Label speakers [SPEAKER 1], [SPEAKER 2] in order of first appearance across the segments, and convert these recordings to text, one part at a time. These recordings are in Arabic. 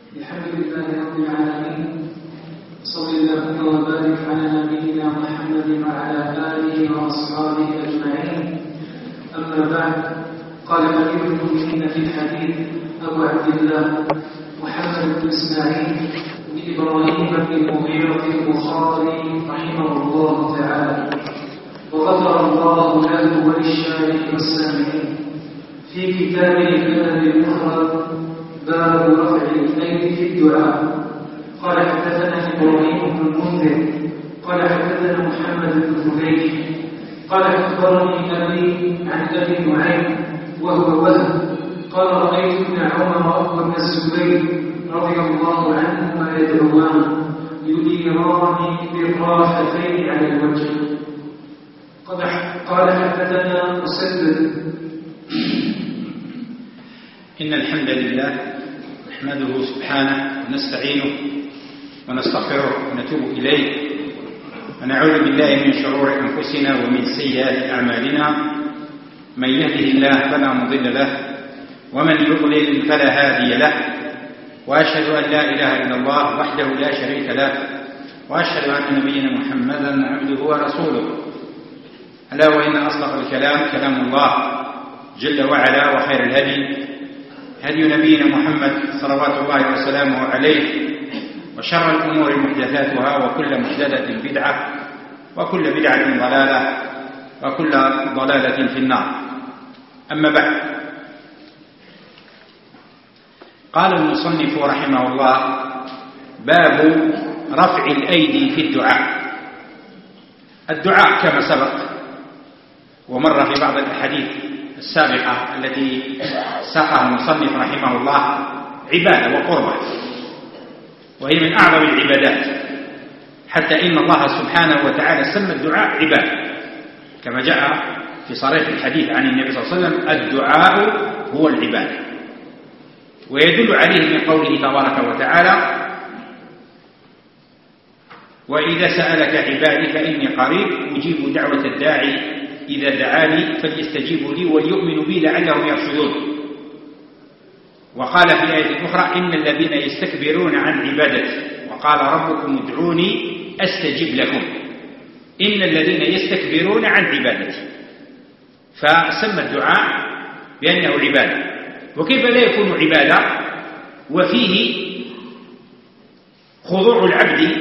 [SPEAKER 1] الحمد لله رب العالمين، صلى الله وبارك على نبينا محمد وعلى آله وأصحابه أجمعين. أما بعد، قال أمير المؤمنين في الحديث أبو عبد الله محمد بن إسماعيل بن إبراهيم بن المغيرة البخاري رحمه الله تعالى، وغفر الله له وللشارح والسامعين، في كتابه الأدب المفرد باب رفع الأيدي في الدعاء. قال حدثنا إبراهيم بن المنذر قال حدثنا محمد بن فضيل قال أخبرني أبي عن أبي نعيم وهو وهب قال رأيت ابن عمر وابن الزبير رضي الله عنهما يدعوان يديران بالراحتين على الوجه. قال حدثنا مسدد.
[SPEAKER 2] إن الحمد لله نحمده سبحانه ونستعينه ونستغفره ونتوب إليه، ونعوذ بالله من شرور أنفسنا ومن سيئات أعمالنا. من يهده الله فلا مضل له، ومن يضلل فلا هادي له، وأشهد أن لا إله إلا الله وحده لا شريك له، وأشهد أن نبينا محمدا عبده ورسوله. ألا وإن أصدق الكلام كلام الله جل وعلا، وخير الهدي هدي نبينا محمد صلوات الله وسلامه عليه، وشر الأمور محدثاتها، وكل محدثة بدعة، وكل بدعة ضلالة، وكل ضلالة في النار. أما بعد، قال المصنف رحمه الله: باب رفع الأيدي في الدعاء. الدعاء كما سبق ومر في بعض الأحاديث السابقة التي ساقها المصنف رحمه الله عبادة وقربة، وهي من أعظم العبادات، حتى إن الله سبحانه وتعالى سمى الدعاء عبادة، كما جاء في صريح الحديث عن النبي صلى الله عليه وسلم: الدعاء هو العبادة. ويدل عليه من قوله تبارك وتعالى: وإذا سألك عبادي فإني قريب أجيب دعوة الداعي إذا دعاني فليستجيبوا لي وليؤمنوا بي لعلهم يرشدون. وقال في آية أخرى: إن الذين يستكبرون عن عبادتي وقال ربكم ادعوني أستجب لكم. إن الذين يستكبرون عن عبادتي، فسمى الدعاء بأنه عبادة. وكيف لا يكون عبادة وفيه خضوع العبد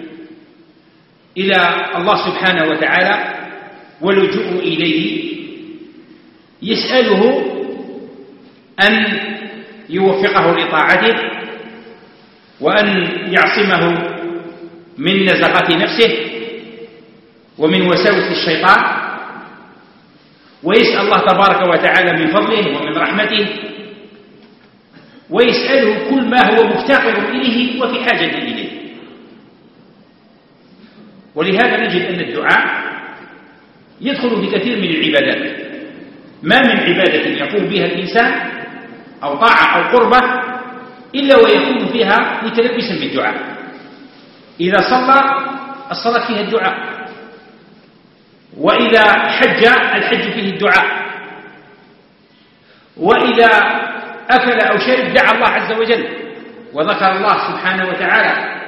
[SPEAKER 2] إلى الله سبحانه وتعالى واللجوء إليه، يسأله أن يوفقه لطاعته، وأن يعصمه من نزغات نفسه ومن وساوس الشيطان، ويسأل الله تبارك وتعالى من فضله ومن رحمته، ويسأله كل ما هو مفتقر إليه وفي حاجة إليه. ولهذا نجد أن الدعاء يدخل في كثير من العبادات. ما من عبادة يقوم بها الإنسان أو طاعة أو قربة إلا ويكون فيها متلبسا بالدعاء. إذا صلى الصلاة فيها الدعاء، وإذا حج الحج فيه الدعاء، وإذا أكل أو شرب دعا الله عز وجل وذكر الله سبحانه وتعالى.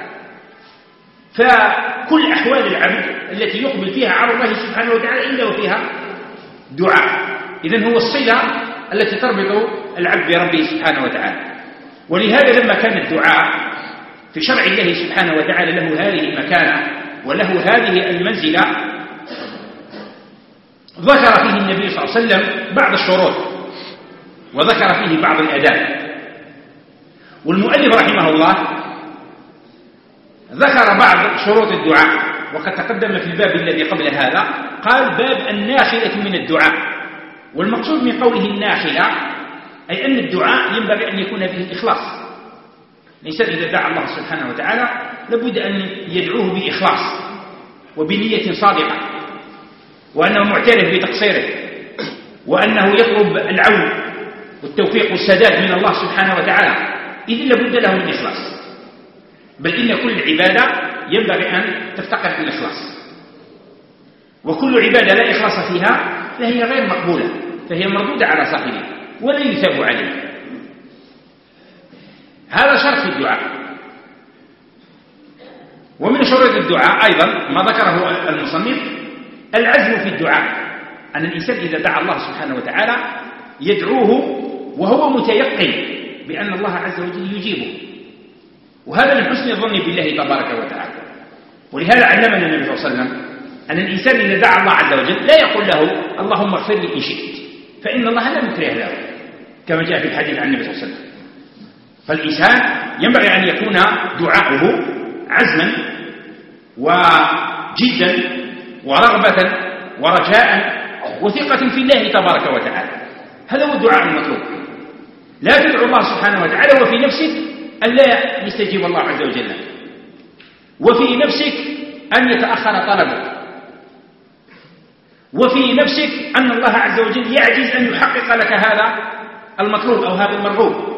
[SPEAKER 2] فكل أحوال العبد التي يقبل فيها على الله سبحانه وتعالى إلا وفيها دعاء. إذن هو الصلة التي تربط العبد بربه سبحانه وتعالى. ولهذا لما كان الدعاء في شرع الله سبحانه وتعالى له هذه المكانة وله هذه المنزلة، ذكر فيه النبي صلى الله عليه وسلم بعض الشروط، وذكر فيه بعض الآداب. والمؤلف رحمه الله ذكر بعض شروط الدعاء، وقد تقدم في الباب الذي قبل هذا قال: باب الناخلة من الدعاء. والمقصود من قوله الناخلة أي أن الدعاء ينبغي أن يكون فيه الإخلاص. الإنسان إذا دعا الله سبحانه وتعالى لابد أن يدعوه بإخلاص وبنية صادقة، وأنه معترف بتقصيره، وأنه يطلب العون والتوفيق والسداد من الله سبحانه وتعالى، إذ لابد له من إخلاص. بل إن كل عبادة ينبغي أن تفتقر إلى الإخلاص، وكل عبادة لا إخلاص فيها فهي غير مقبولة، فهي مردودة على صاحبها ولا يثاب عليه. هذا شرط في الدعاء. ومن شروط الدعاء أيضا ما ذكره المصنف العزم في الدعاء، أن الإنسان إذا دعا الله سبحانه وتعالى يدعوه وهو متيقن بأن الله عز وجل يجيبه، وهذا من حسن الظن بالله تبارك وتعالى. ولهذا علمنا النبي صلى الله عليه وسلم أن الإنسان إذا دعا الله عز وجل لا يقول له اللهم اغفر لي إن شئت، فإن الله لا مكره له، كما جاء في الحديث عن النبي صلى الله عليه وسلم. فالإنسان ينبغي أن يكون دعاؤه عزما وجدا ورغبة ورجاء وثقة في الله تبارك وتعالى. هذا هو الدعاء المطلوب. لا تدعو الله سبحانه وتعالى وفي نفسك أن لا يستجيب الله عز وجل لك، وفي نفسك أن يتأخر طلبك، وفي نفسك أن الله عز وجل يعجز أن يحقق لك هذا المطلوب أو هذا المرغوب.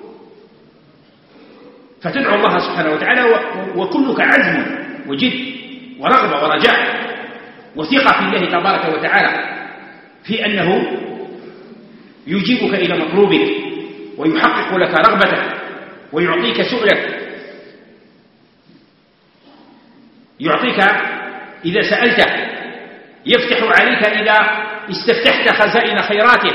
[SPEAKER 2] فتدعو الله سبحانه وتعالى وكلك عزم وجد ورغبة ورجاء وثقة في الله تبارك وتعالى في أنه يجيبك إلى مطلوبك ويحقق لك رغبتك ويعطيك سؤلك، يعطيك إذا سألته، يفتح عليك إذا استفتحت خزائن خيراته،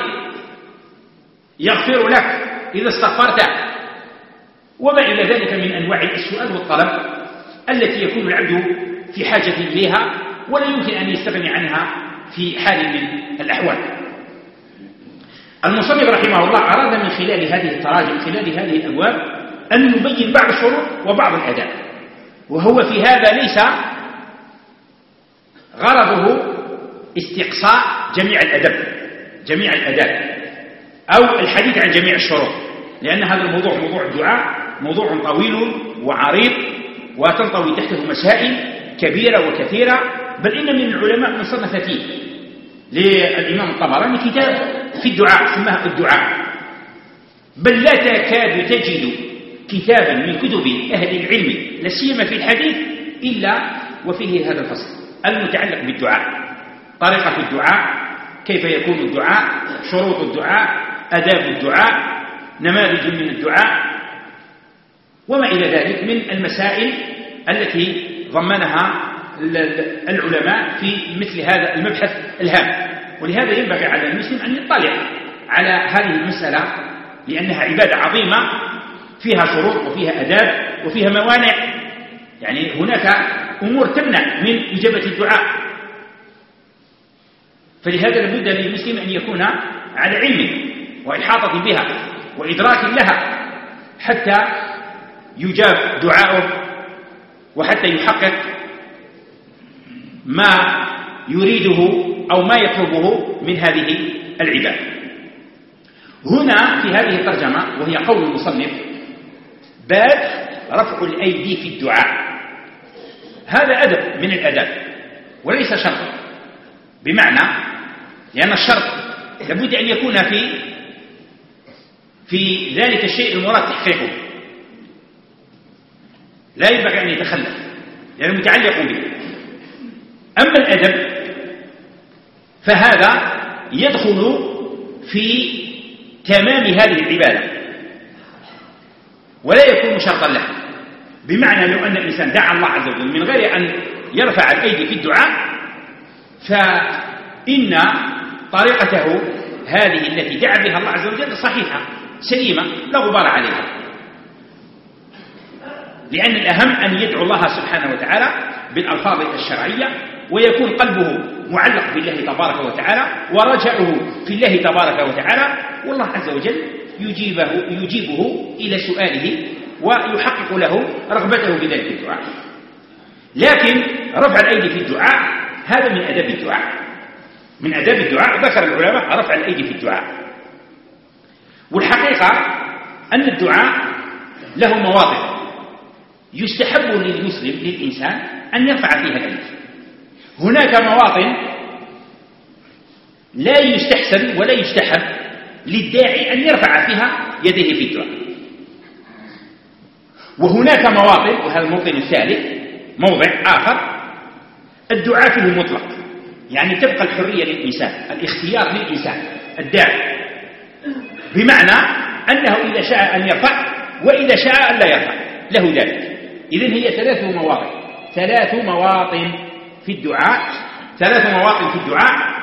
[SPEAKER 2] يغفر لك إذا استغفرته، وما إلى ذلك من أنواع السؤال والطلب التي يكون العبد في حاجة إليها ولا يمكن أن يستغني عنها في حال من الأحوال. المصنف رحمه الله أراد من خلال هذه التراجم، خلال هذه الأبواب، أن يبين بعض الشروط وبعض الآداب، وهو في هذا ليس غرضه استقصاء جميع الآداب أو الحديث عن جميع الشروط، لأن هذا الموضوع موضوع الدعاء موضوع طويل وعريض وتنطوي تحته مسائل كبيرة وكثيرة، بل إن من العلماء من صنف فيه للإمام الطبراني كتاب في الدعاء سماه الدعاء، بل لا تكاد تجد كتابا من كتب أهل العلم لا سيما في الحديث إلا وفيه هذا الفصل المتعلق بالدعاء، طريقة الدعاء، كيف يكون الدعاء، شروط الدعاء، آداب الدعاء، نماذج من الدعاء، وما إلى ذلك من المسائل التي ضمنها العلماء في مثل هذا المبحث الهام. ولهذا ينبغي على المسلم أن يطلع على هذه المسألة، لأنها عبادة عظيمة فيها شروط وفيها آداب وفيها موانع، يعني هناك أمور تمنع من إجابة الدعاء، فلهذا لابد للمسلم أن يكون على علم وإحاطة بها وإدراك لها حتى يجاب دعاؤه وحتى يحقق ما يريده أو ما يطلبه من هذه العبادة. هنا في هذه الترجمة وهي قول المصنف باب رفع الأيدي في الدعاء، هذا أدب من الأداب وليس شرط، بمعنى لأن الشرط لابد أن يكون في ذلك الشيء المراد تحقيقه، لا ينبغي أن يتخلف لأنه متعلق به. أما الأدب فهذا يدخل في تمام هذه العبادة ولا يكون شرطا له، بمعنى لو أن الإنسان دعا الله عز وجل من غير أن يرفع الأيدي في الدعاء فإن طريقته هذه التي دعا بها الله عز وجل صحيحة سليمة لا غبار عليها، لأن الأهم أن يدعو الله سبحانه وتعالى بالألفاظ الشرعية ويكون قلبه معلق بالله تبارك وتعالى ورجعه في الله تبارك وتعالى، والله عز وجل يجيبه إلى سؤاله ويحقق له رغبته بذلك الدعاء. لكن رفع الأيدي في الدعاء هذا من أداب الدعاء، من أداب الدعاء ذكر العلماء رفع الأيدي في الدعاء. والحقيقة أن الدعاء له مواضع يستحب للمسلم للإنسان أن يرفع فيها الأيدي، هناك مواطن لا يستحسن ولا يستحب للداعي أن يرفع فيها يديه في الدعاء، وهناك مواطن، وهذا الموطن الثالث موضع آخر الدعاء فيه مطلق، يعني تبقى الحرية للإنسان، الاختيار للإنسان الداعي، بمعنى أنه إذا شاء أن يرفع وإذا شاء ألا يرفع له ذلك. إذن هي ثلاث مواطن في الدعاء،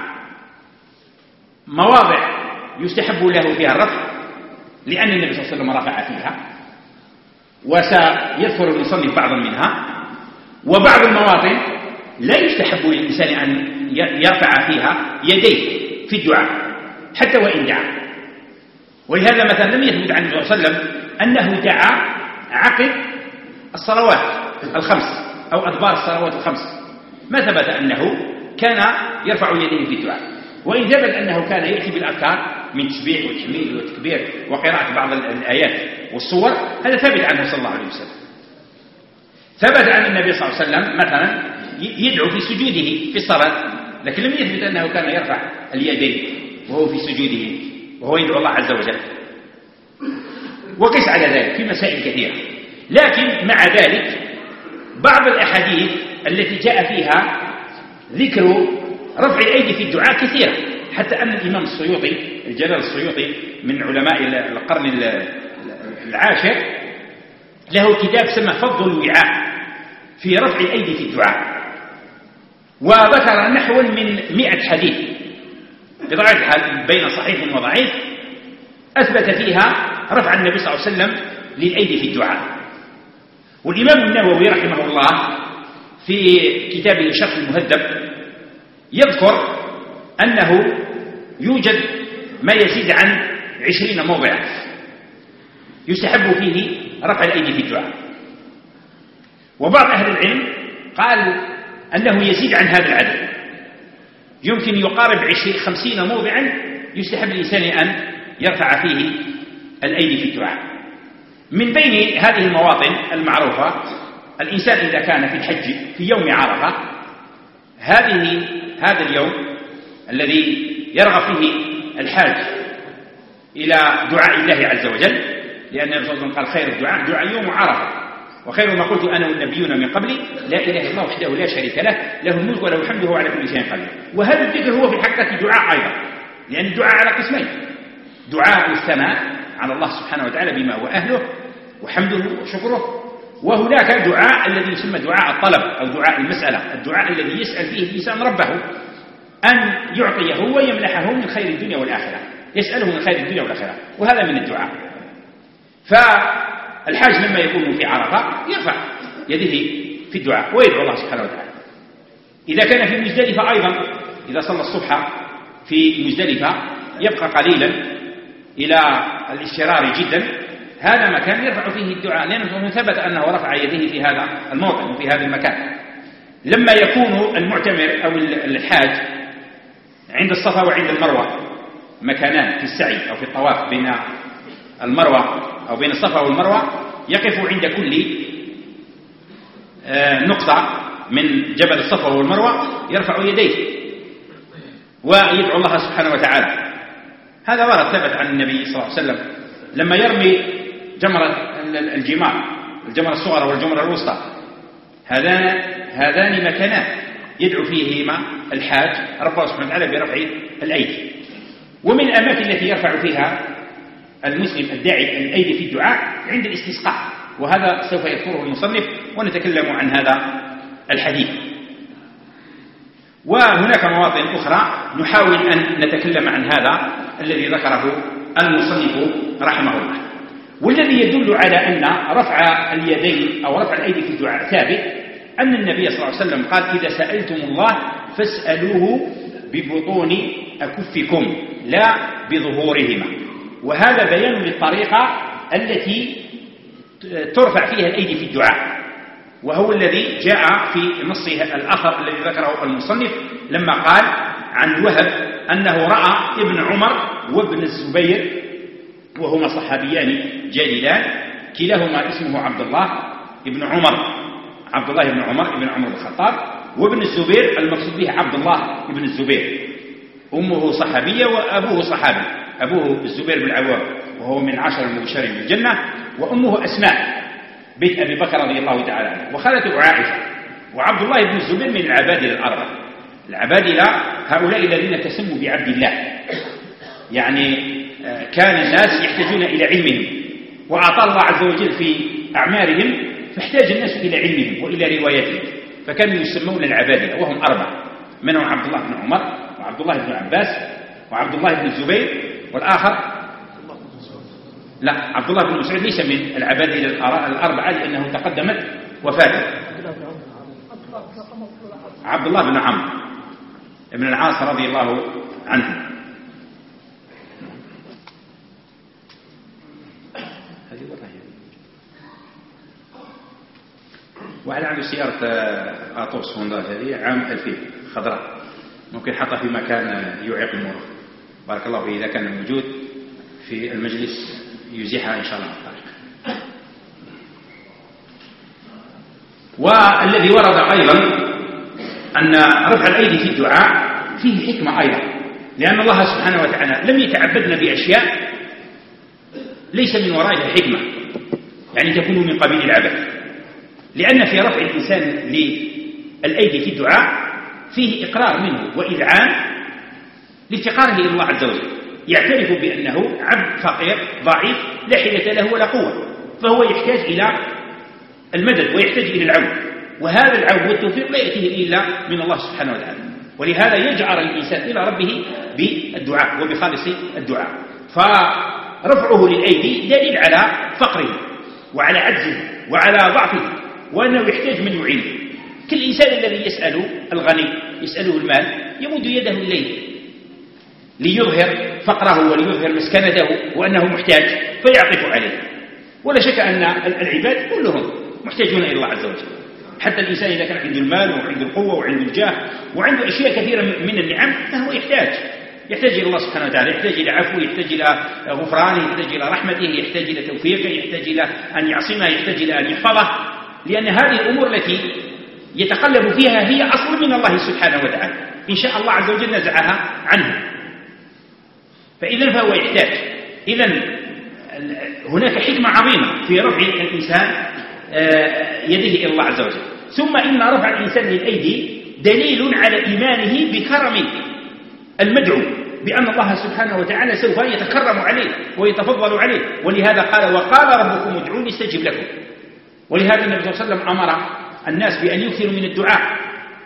[SPEAKER 2] مواضع يستحب له فيها الرفع لأن النبي صلى الله عليه وسلم رفع فيها، وسيذكر المصنف بعضا منها، وبعض المواطن لا يستحب للإنسان أن يرفع فيها يديه في الدعاء حتى وإن دعا. ولهذا مثلا لم يثبت عن النبي صلى الله عليه وسلم أنه دعا عقب الصلوات الخمس أو أدبار الصلوات الخمس، ما ثبت أنه كان يرفع يديه في الدعاء، وإن ثبت أنه كان يأتي بالأذكار من تسبيح والتحميد والتكبير وقراءة بعض الآيات والصور، هذا ثبت عنه صلى الله عليه وسلم. ثبت عن النبي صلى الله عليه وسلم مثلا يدعو في سجوده في الصلاة، لكن لم يثبت أنه كان يرفع اليدين وهو في سجوده وهو يدعو الله عز وجل. وقس على ذلك في مسائل كثيرة، لكن مع ذلك بعض الأحاديث التي جاء فيها ذكر رفع الأيدي في الدعاء كثيرة، حتى أن الإمام السيوطي الجلال السيوطي من علماء القرن العاشر له كتاب سمى فضل الوعاء في رفع الأيدي في الدعاء، وذكر نحو من 100 حديث بطبيعة الحال بين صحيح وضعيف أثبت فيها رفع النبي صلى الله عليه وسلم للأيدي في الدعاء. والإمام النووي رحمه الله في كتابه شرح المهذب يذكر أنه يوجد ما يزيد عن 20 موضعا يستحب فيه رفع الأيدي في الدعاء، وبعض أهل العلم قال أنه يزيد عن هذا العدد، يمكن يقارب 50 موضعا يستحب الإنسان أن يرفع فيه الأيدي في الدعاء. من بين هذه المواطن المعروفة الإنسان إذا كان في الحج في يوم عرفة، هذا اليوم الذي يرغب فيه الحاج إلى دعاء الله عز وجل، لأن النبي صلى الله عليه وسلم قال خير الدعاء دعاء يوم عرفة، وخير ما قلت أنا والنبيون من قبلي لا إله إلا الله وحده لا شريك له له الملك وله الحمد وهو على كل شيء قدير. وهذا الذكر هو في الحقيقة دعاء أيضا، لأن الدعاء على قسمين: دعاء الثناء على الله سبحانه وتعالى بما هو أهله وحمده وشكره، وهناك دعاء الذي يسمى دعاء الطلب أو دعاء المسألة، الدعاء الذي يسأل فيه الإنسان ربه أن يعطيه ويمنحه من خير الدنيا والآخرة، يسأله من خير الدنيا والآخرة، وهذا من الدعاء. فالحاج لما يكون في عرفة يرفع يده في الدعاء ويدعو الله سبحانه وتعالى. إذا كان في مزدلفة أيضا إذا صلى الصبح في مزدلفة يبقى قليلا إلى الاستقرار جدا، هذا مكان يرفع فيه الدعاء، لأنه ثبت أنه رفع يديه في هذا الموطن وفي هذا المكان. لما يكون المعتمر أو الحاج عند الصفا وعند المروة، مكانان في السعي أو في الطواف بين المروة أو بين الصفا والمروة، يقف عند كل نقطة من جبل الصفا والمروة يرفع يديه ويدعو الله سبحانه وتعالى. هذا ورد ثبت عن النبي صلى الله عليه وسلم لما يرمي جمرة الجمرة الصغرى والجمرة الوسطى، هذان مكانان يدعو فيهما الحاج ربه سبحانه وتعالى برفع الأيدي. ومن الأماكن التي يرفع فيها المسلم الداعي الأيدي في الدعاء عند الاستسقاء، وهذا سوف يذكره المصنف ونتكلم عن هذا الحديث. وهناك مواطن أخرى نحاول أن نتكلم عن هذا الذي ذكره المصنف رحمه الله، والذي يدل على أن رفع اليدين أو رفع الأيدي في الدعاء ثابت، أن النبي صلى الله عليه وسلم قال: إذا سألتم الله فاسألوه ببطون أكفكم لا بظهورهما. وهذا بيان للطريقة التي ترفع فيها الأيدي في الدعاء، وهو الذي جاء في نص الآخر الذي ذكره المصنف لما قال عن وهب أنه رأى ابن عمر وابن الزبير وهما صحابيان جليلان، كلاهما اسمه عبد الله بن عمر بن عمر الخطاب، وابن الزبير المقصود به عبد الله بن الزبير، أمه صحابية وأبوه صحابي، أبوه الزبير بن عوام وهو من 10 المبشرين بالجنة، وأمه أسماء بنت أبي بكر رضي الله تعالى عنه، وخالته عائشة. وعبد الله بن الزبير من العبادلة الأربعة. العبادلة هؤلاء الذين تسموا بعبد الله، يعني كان الناس يحتاجون إلى علمهم وأعطى الله عز وجل في أعمارهم، فاحتاج الناس إلى علمهم وإلى روايتهم، فكانوا يسمون العبادلة، وهم 4 منهم عبد الله بن عمر وعبد الله بن عباس وعبد الله بن الزبير، والآخر لا، عبد الله بن مسعود ليس من العبادلة 4 لأنه تقدمت وفاته. عبد الله بن عمرو بن العاص رضي الله عنه. واحد عنده سيارة أطوس هوندا هذه عام 2000 خضراء، ممكن حطها في مكان يعيق المرور. بارك الله فيه، إذا كان موجود في المجلس يزيحها إن شاء الله. والذي ورد أيضا أن رفع الأيدي في الدعاء فيه حكمة أيضا، لأن الله سبحانه وتعالى لم يتعبدنا بأشياء ليس من ورائها حكمة، يعني تكون من قبيل العبث، لأن في رفع الإنسان للأيدي في الدعاء فيه إقرار منه وإذعان لافتقاره إلى الله عز وجل، يعترف بأنه عبد فقير ضعيف لا حيلة له ولا قوة، فهو يحتاج إلى المدد ويحتاج إلى العون، وهذا العون والتوفيق لا يأتيه إلا من الله سبحانه وتعالى. ولهذا يجعر الإنسان إلى ربه بالدعاء وبخالص الدعاء، فرفعه للأيدي دليل على فقره وعلى عجزه وعلى ضعفه، وأنه يحتاج من يعينه. كالإنسان الذي يسأل الغني يسأله المال يمد يده إليه ليظهر فقره وليظهر مسكنته وأنه محتاج فيعطف عليه. ولا شك أن العباد كلهم محتاجون إلى الله عز وجل، حتى الإنسان إذا كان عنده المال وعنده القوة وعنده الجاه وعنده أشياء كثيرة من النعم فهو يحتاج إلى الله سبحانه وتعالى، يحتاج إلى عفوه، يحتاج إلى غفرانه، يحتاج إلى رحمته، يحتاج إلى توفيقه، يحتاج إلى أن يعصمه، يحتاج إلى أن يحفظه، لأن هذه الأمور التي يتقلب فيها هي أصل من الله سبحانه وتعالى، إن شاء الله عز وجل نزعها عنه، فهو يحتاج. إذن هناك حكمة عظيمة في رفع الإنسان يده إلى الله عز وجل. ثم إن رفع الإنسان للأيدي دليل على إيمانه بكرم المدعو، بأن الله سبحانه وتعالى سوف يتكرم عليه ويتفضل عليه، ولهذا قال وقال ربكم ادعوني استجب لكم. ولهذا النبي صلى الله عليه وسلم أمر الناس بأن يكثروا من الدعاء،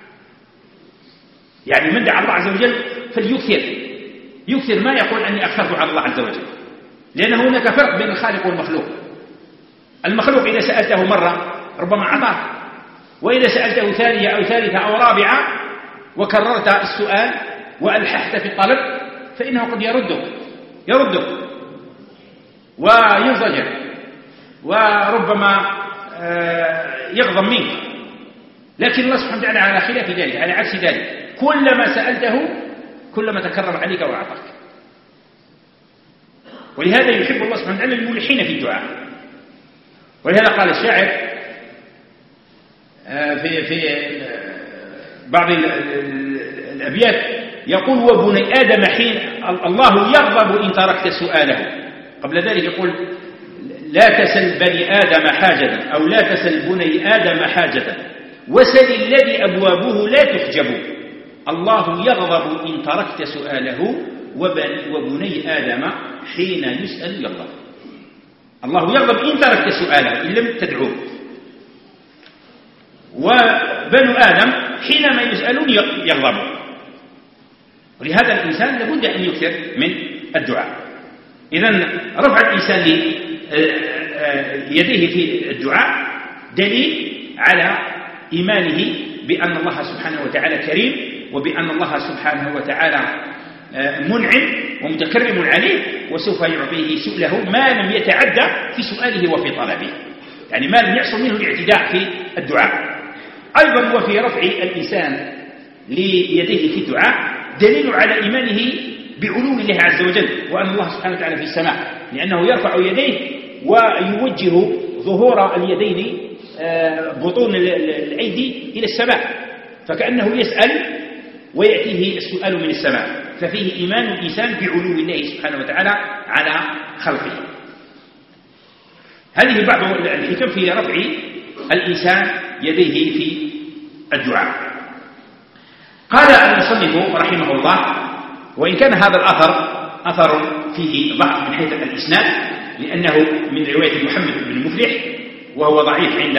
[SPEAKER 2] يعني من دعا الله عز وجل فليكثر ما يقول أني أكثرت على الله عز وجل، لأن هناك فرق بين الخالق والمخلوق. المخلوق إذا سألته مرة ربما أعطاك، وإذا سألته ثانية أو ثالثة أو رابعة وكررت السؤال وألححت في الطلب فإنه قد يردك وينزجر وربما يغضب منك. لكن الله سبحانه وتعالى على خلاف ذلك، على عكس ذلك، كلما سألته كلما تكرم عليك وأعطاك. ولهذا يحب الله سبحانه وتعالى الملحين في الدعاء. ولهذا قال الشاعر في بعض الأبيات يقول وبني آدم حين الله يغضب إن تركت سؤاله. قبل ذلك يقول لا تسل بني آدم حاجة، أو لا تسل بني آدم حاجة، وسل الذي أبوابه لا تحجب. الله يغضب إن تركت سؤاله، وبني آدم حين يسأل يغضب. الله يغضب إن تركت سؤاله، إن لم تدعوه، وبنو آدم حينما يسألون يغضبون. ولهذا الإنسان لابد أن يكثر من الدعاء. إذن رفع الإنسان يديه في الدعاء دليل على إيمانه بأن الله سبحانه وتعالى كريم، وبأن الله سبحانه وتعالى منعم ومتكرم عليه، وسوف يعطيه سؤله ما لم يتعدى في سؤاله وفي طلبه، يعني ما لم يحصل منه الاعتداء في الدعاء. أيضا وفي رفع الإنسان ليديه في الدعاء دليل على إيمانه بعلو الله عز وجل، وأن الله سبحانه وتعالى في السماء، لأنه يرفع يديه ويوجه ظهور اليدين بطون الأيدي إلى السماء، فكأنه يسأل ويأتيه السؤال من السماء، ففيه إيمان الإنسان بعلو الله سبحانه وتعالى على خلقه. هذه بعض الحكم في رفع الإنسان يديه في الدعاء. قال المصنف رحمه الله وإن كان هذا الأثر أثر فيه ضعف من حيث الإسناد، لأنه من رواية محمد بن مفلح وهو ضعيف عند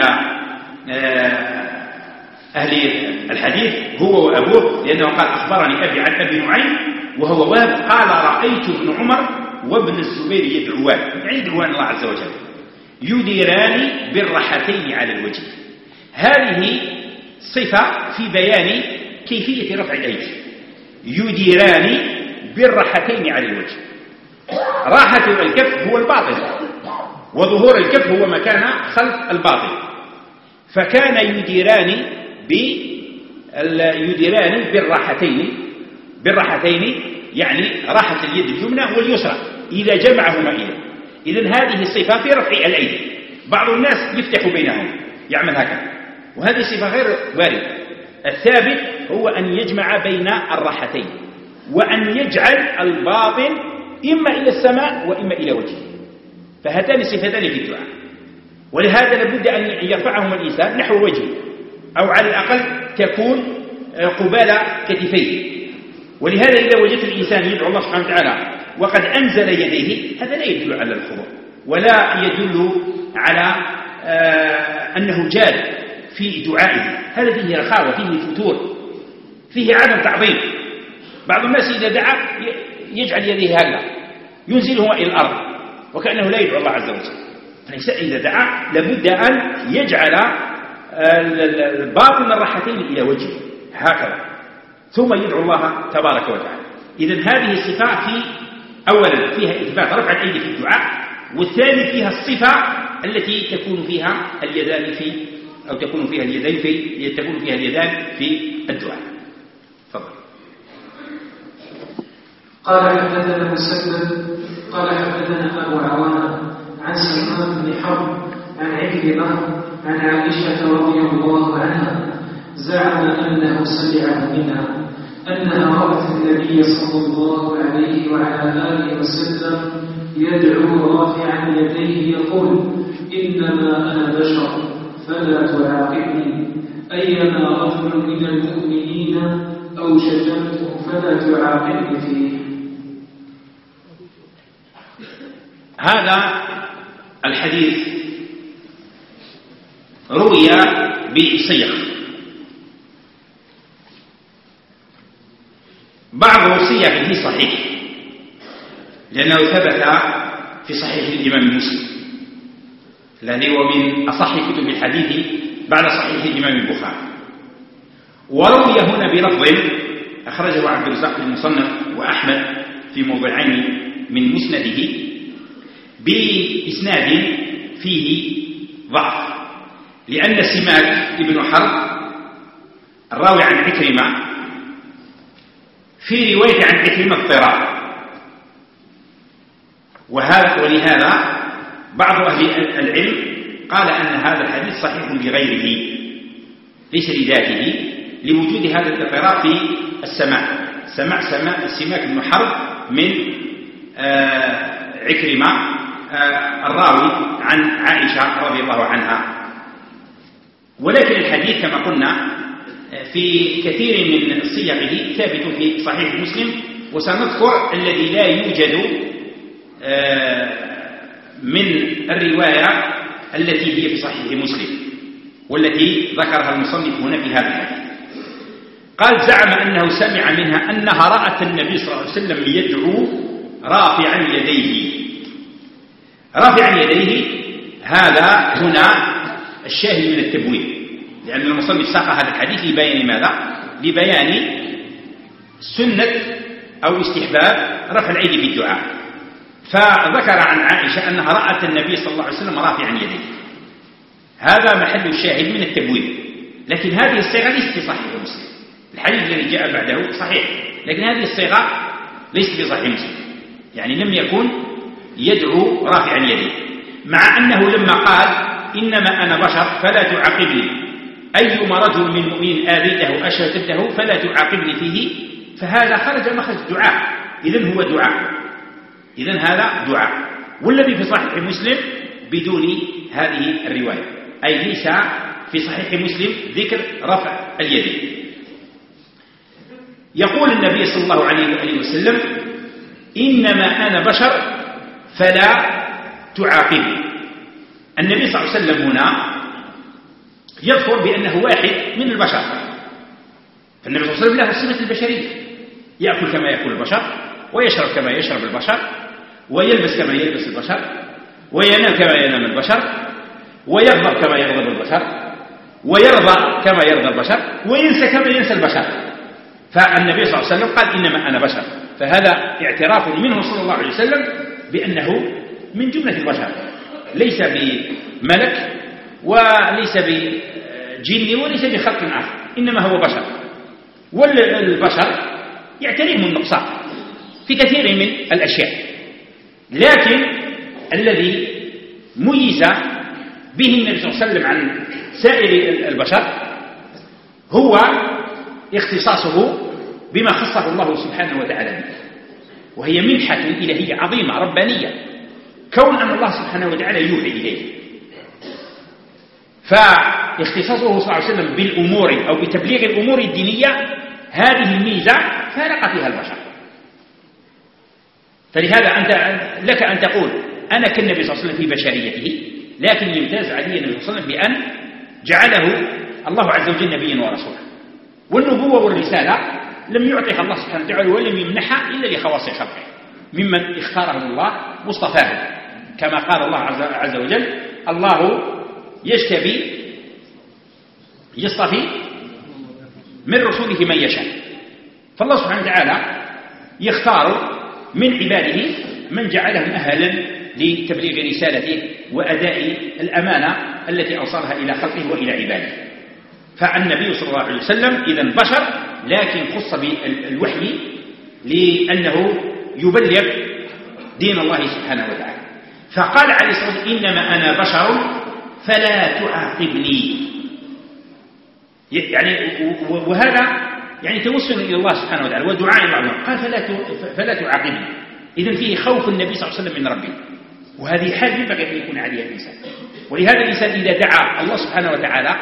[SPEAKER 2] أهل الحديث هو وأبوه، لأنه قال أخبرني أبي عن أبي نعيم وهو وهب قال رأيت ابن عمر وابن الزبير يدعوان، يعني يدعوان الله عز وجل، يديران بالرحتين على الوجه. هذه صفة في بيان كيفية رفع الأيدي، يديران بالرحتين على الوجه. راحة الكف هو الباطن، وظهور الكف هو مكان خلف الباطن، فكان يديران بالراحتين يعني راحة اليد اليمنى واليسرى إذا جمعهما إليه. إذن هذه صفة في رفع الأيدي. بعض الناس يفتح بينهم يعمل هكذا، وهذه صفة غير واردة. الثابت هو أن يجمع بين الراحتين وأن يجعل الباطن إما إلى السماء وإما إلى وجهه، فهاتان صفتان في الدعاء. ولهذا لابد أن يرفعهما الإنسان نحو وجهه، أو على الأقل تكون قبال كتفيه. ولهذا إذا وجدت الإنسان يدعو الله سبحانه وتعالى وقد أنزل يديه، هذا لا يدل على الخضوع ولا يدل على أنه جاد في دعائه، هذا فيه رخاوة، فيه فتور، فيه عدم تعظيم. بعض الناس إذا دعا يجعل يديه هكذا ينزلهما إلى الأرض وكأنه لا يدعو الله عز وجل. فليس إذا دعا لابد أن يجعل الباطن الراحتين إلى وجهه هكذا، ثم يدعو الله تبارك وتعالى. إذن هذه الصفة أولا فيها إثبات رفع الأيدي في الدعاء، والثاني فيها الصفة التي تكون فيها اليدان تكون فيها اليدان في الدعاء. تفضل.
[SPEAKER 1] قال حدثنا مسدد قال حدثنا أبو عوانة عن سلمان بن حرب عن عكرمة عن عائشة رضي الله عنها زعم أنه سمع منها أنها رأت النبي صلى الله عليه وعلى آله وسلم يدعو رافعا يديه يقول إنما أنا بشر فلا تعاقبني، أيما رجل من المؤمنين أو شتمته فلا تعاقبني فيه.
[SPEAKER 2] هذا الحديث روي بصيغ، بعض صيغه صحيح لأنه ثبت في صحيح الإمام مسلم الذي هو من أصح كتب الحديث بعد صحيح الإمام البخاري، وروي هنا بلفظ أخرجه عبد الرزاق في المصنف وأحمد في موضعين من مسنده بإسناد فيه ضعف، لأن سماك ابن حرب الراوي عن عكرمة في رواية عن عكرمة اضطراب، ولهذا بعض أهل العلم قال أن هذا الحديث صحيح لغيره ليس لذاته، لوجود هذا الاضطراب في سماع سماك بن حرب من عكرمة الراوي عن عائشة رضي الله عنها. ولكن الحديث كما قلنا في كثير من صيغه ثابت في صحيح مسلم، وسنذكر الذي لا يوجد من الرواية التي هي في صحيح مسلم والتي ذكرها المصنف هنا في هذا الحديث. قال زعم أنه سمع منها أنها رأت النبي صلى الله عليه وسلم يدعو رافعا يديه. هذا هنا الشاهد من التبويب، لأن المصنف ساق هذا الحديث لبيان ماذا؟ لبيان سنة أو استحباب رفع الأيدي في الدعاء، فذكر عن عائشة أنها رأت النبي صلى الله عليه وسلم رافعا يديه. هذا محل الشاهد من التبويب، لكن هذه الصيغة ليست في صحيح مسلم. الحديث الذي جاء بعده صحيح، لكن هذه الصيغة ليست في صحيح مسلم، يعني لم يكن يدعو رافعا يديه، مع أنه لما قال إنما أنا بشر فلا تعاقبني، أيما رجل من مؤمن آذيته أشتمته فلا تعاقبني فيه، فهذا خرج مخرج دعاء، إذن هو دعاء، إذن هذا دعاء. والذي في صحيح مسلم بدون هذه الرواية، أي ليس في صحيح مسلم ذكر رفع اليد. يقول النبي صلى الله عليه وسلم إنما أنا بشر فلا تعاقبني. النبي صلى الله عليه وسلم هنا يذكر بأنه واحد من البشر، فالنبي صلى الله عليه وسلم له صفة البشرية، يأكل كما يأكل البشر، ويشرب كما يشرب البشر، ويلبس كما يلبس البشر، وينام كما ينام البشر، ويغضب كما يغضب البشر، ويرضى كما يرضى البشر، وينسى كما ينسى البشر. فالنبي صلى الله عليه وسلم قال إنما أنا بشر، فهذا اعتراف منه صلى الله عليه وسلم بأنه من جملة البشر، ليس بملك وليس بجن وليس بخلق آخر، إنما هو بشر. والبشر يعتريهم النقصان في كثير من الأشياء، لكن الذي ميز به النبي صلى الله عليه وسلم عن سائر البشر هو اختصاصه بما خصه الله سبحانه وتعالى به، وهي منحة إلهية عظيمة ربانية، كون أن الله سبحانه وتعالى يوحي إليه. فاختصاصه صلى الله عليه وسلم بالأمور أو بتبليغ الأمور الدينية هذه الميزة فارق فيها البشر. فلهذا أنت لك أن تقول أنا كالنبي صلى الله عليه وسلم في بشريته، لكن يمتاز عليه النبي صلى الله عليه وسلم بأن جعله الله عز وجل نبيا ورسولا، والنبوة والرسالة لم يعطيها الله سبحانه وتعالى ولم يمنحها إلا لخواص خلقه ممن اختاره الله واصطفاه، كما قال الله عز وجل الله يصطفي من رسوله من يشاء. فالله سبحانه وتعالى يختار من عباده من جعلهم أهلا لتبليغ رسالته وأداء الأمانة التي أوصلها إلى خلقه وإلى عباده. فالنبي صلى الله عليه وسلم إذن بشر، لكن خص بالوحي لأنه يبلغ دين الله سبحانه وتعالى. فقال عليه الصلاة والسلام إنما أنا بشر فلا تعاقبني، يعني وهذا يعني توسل إلى الله سبحانه وتعالى ودعاء الله. قال فلا تعاقبني، إذن فيه خوف النبي صلى الله عليه وسلم من ربه، وهذه حال ينبغي أن يكون عليها الإنسان. ولهذا الإنسان إذا دعا الله سبحانه وتعالى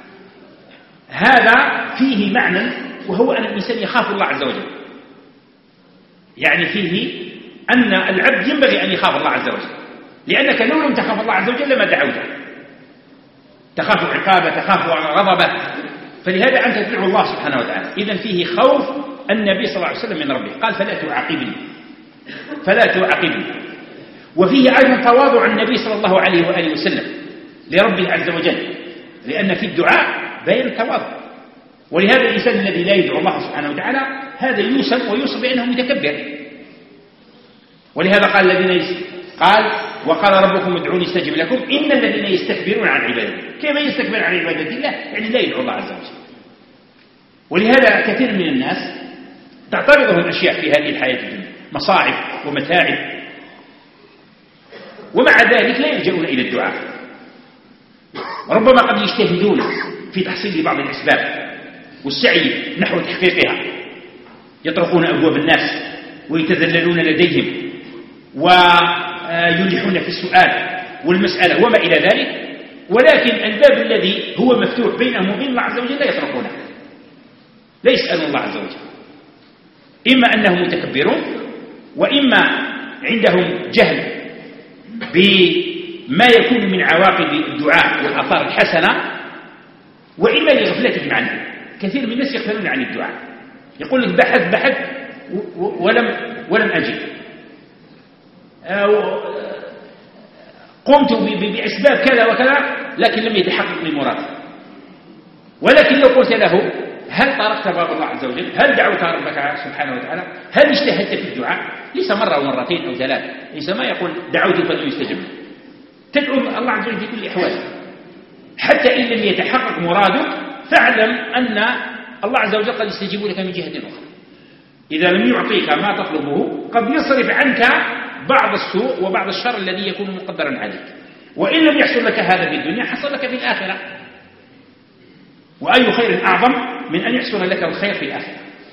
[SPEAKER 2] هذا فيه معنى، وهو أن الإنسان يخاف الله عز وجل، يعني فيه أن العبد ينبغي أن يخاف الله عز وجل، لأنك لو لم تخاف الله عز وجل لما دعوته، تخاف عقابه تخاف غضبه، فلهذا أنت تدعو الله سبحانه وتعالى. إذن فيه خوف النبي صلى الله عليه وسلم من ربه، قال فلا تعاقبني. وفيه أيضا تواضع النبي صلى الله عليه وآله وسلم لربه عز وجل، لأن في الدعاء بين التواضع. ولهذا الإنسان الذي لا يدعو الله سبحانه وتعالى هذا يوصف ويوصف بأنه متكبر. ولهذا قال وقال ربكم ادعوني استجب لكم إن الذين يستكبرون عن عبادتي. كيف يستكبر عن عبادة الله؟ يعني لا يدعو الله عز وجل. ولهذا كثير من الناس تعترضهم أشياء في هذه الحياة الدنيا، مصاعب ومتاعب، ومع ذلك لا يلجؤون إلى الدعاء. ربما قد يجتهدون في تحصيل بعض الأسباب والسعي نحو تحقيقها، يطرقون أبواب الناس ويتذللون لديهم ويلحون في السؤال والمسألة وما إلى ذلك، ولكن الباب الذي هو مفتوح بينهم وبين الله عز وجل لا يطرقونه، لا يسألون الله عز وجل، إما أنهم متكبرون، وإما عندهم جهل بما يكون من عواقب الدعاء والآثار الحسنة، وإما لغفلتهم عنه. كثير من الناس يغفلون عن الدعاء، يقول لك بحث ولم أجد، قمت بأسباب كذا وكذا لكن لم يتحقق لي مراد. ولكن لو قلت له هل طرقت باب الله عز وجل؟ هل دعوت ربك سبحانه وتعالى؟ هل اجتهدت في الدعاء؟ ليس مرة أو مرتين أو ثلاث، ليس ما يقول دعوت فلم يستجب. تدعو الله عز وجل في كل الأحوال، حتى إن لم يتحقق مرادك فاعلم أن الله عز وجل قد يستجيب لك من جهة أخرى. إذا لم يعطيك ما تطلبه قد يصرف عنك بعض السوء وبعض الشر الذي يكون مقدرا عليك، وإن لم يحصل لك هذا في الدنيا حصل لك في الآخرة. وأي خير أعظم من أن يحصل لك الخير في الآخرة،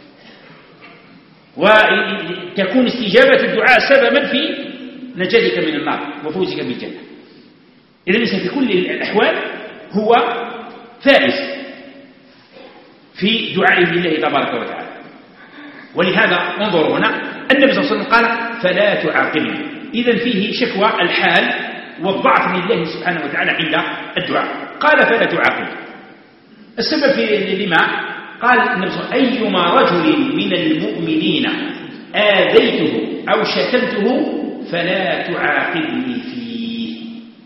[SPEAKER 2] وتكون استجابة الدعاء سببا في نجاتك من النار وفوزك بالجنة. إذا ليس في كل الأحوال هو فائز في دعائه لله تبارك وتعالى. ولهذا انظروا هنا النبي صلى الله عليه وسلم قال فلا تعاقبني، إذن فيه شكوى الحال والضعف لله سبحانه وتعالى عند الدعاء. قال فلا تعاقب. السبب في لما قال النبي صلى الله عليه وسلم أيما رجل من المؤمنين آذيته أو شتمته فلا تعاقبني فيه.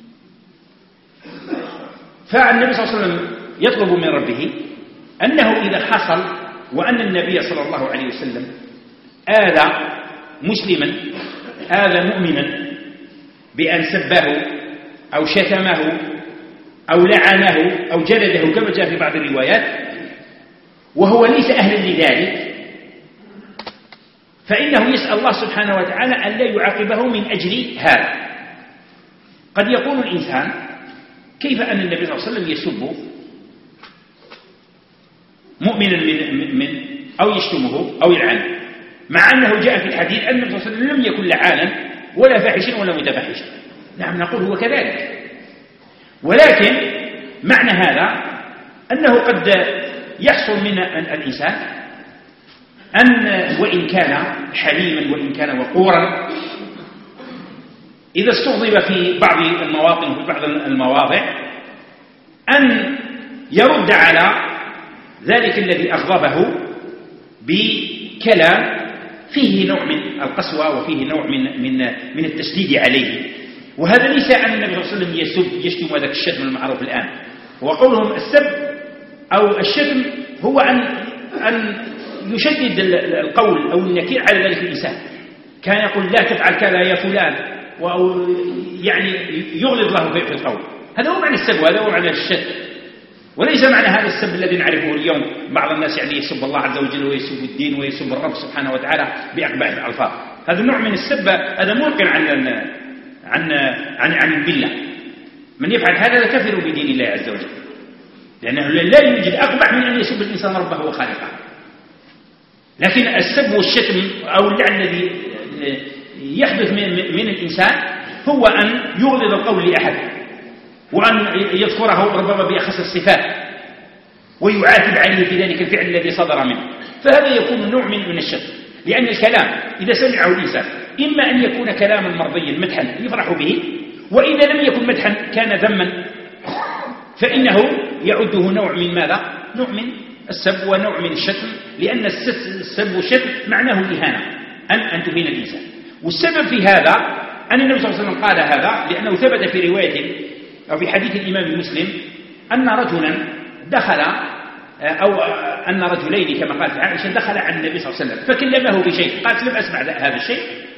[SPEAKER 2] فالنبي صلى الله عليه وسلم يطلب من ربه أنه إذا حصل وأن النبي صلى الله عليه وسلم آذى مسلما آذى مؤمنا بأن سبه أو شتمه أو لعنه أو جلده كما جاء في بعض الروايات وهو ليس أهلا لذلك، فإنه يسأل الله سبحانه وتعالى أن لا يعاقبه من أجل هذا. قد يقول الإنسان كيف أن النبي صلى الله عليه وسلم يسب مؤمنا من أو يشتمه أو يلعنه، مع أنه جاء في الحديث أن النبي صلى الله عليه وسلم لم يكن لعانا ولا فاحشا ولا متفحشا. نعم نقول هو كذلك، ولكن معنى هذا أنه قد يحصل من الإنسان أن وإن كان حليما وإن كان وقورا إذا استغضب في بعض المواطن وفي بعض المواضع أن يرد على ذلك الذي أغضبه بكلام فيه نوع من القسوة وفيه نوع من التشديد عليه. وهذا ليس أن النبي صلى الله عليه وسلم يسب يشتم هذاك الشتم المعروف الآن. وقولهم السب أو الشتم هو أن يشدد القول أو النكير على ذلك الإنسان. كان يقول لا تفعل كذا يا فلان، أو يعني يغلظ له في القول. هذا هو معنى السب وهذا هو معنى الشتم، وليس معنى هذا السب الذي نعرفه اليوم. بعض الناس يعني يسب الله عز وجل ويسب الدين ويسب الرب سبحانه وتعالى بأقبح الألفاظ. هذا النوع من السب هذا منقل عن البلة. من يفعل هذا كافر بدين الله عز وجل، لأنه لا يوجد أقبح من أن يسب الإنسان ربه وخالقه. لكن السب والشتم أو اللعن الذي يحدث من الإنسان هو أن يغلظ القول لأحد وأن يذكره ربما بأخص الصفات ويعاتب عليه في ذلك الفعل الذي صدر منه. فهذا يكون نوع من الشتم، لأن الكلام إذا سمعه الإنسان إما أن يكون كلاما مرضيا مدحا يفرح به، وإذا لم يكن مدحا كان ذما، فإنه يعده نوع من ماذا؟ نوع من السب ونوع من الشتم، لأن السب والشتم معناه الإهانة، أن تهين الإنسان. والسبب في هذا أن النبي صلى الله عليه وسلم قال هذا لأنه ثبت في رواية أو في حديث الإمام مسلم أن رجلا دخل أو أن رجلين كما قالت عائشة دخل على النبي صلى الله عليه وسلم فكلمه بشيء، قالت لم أسمع هذا الشيء،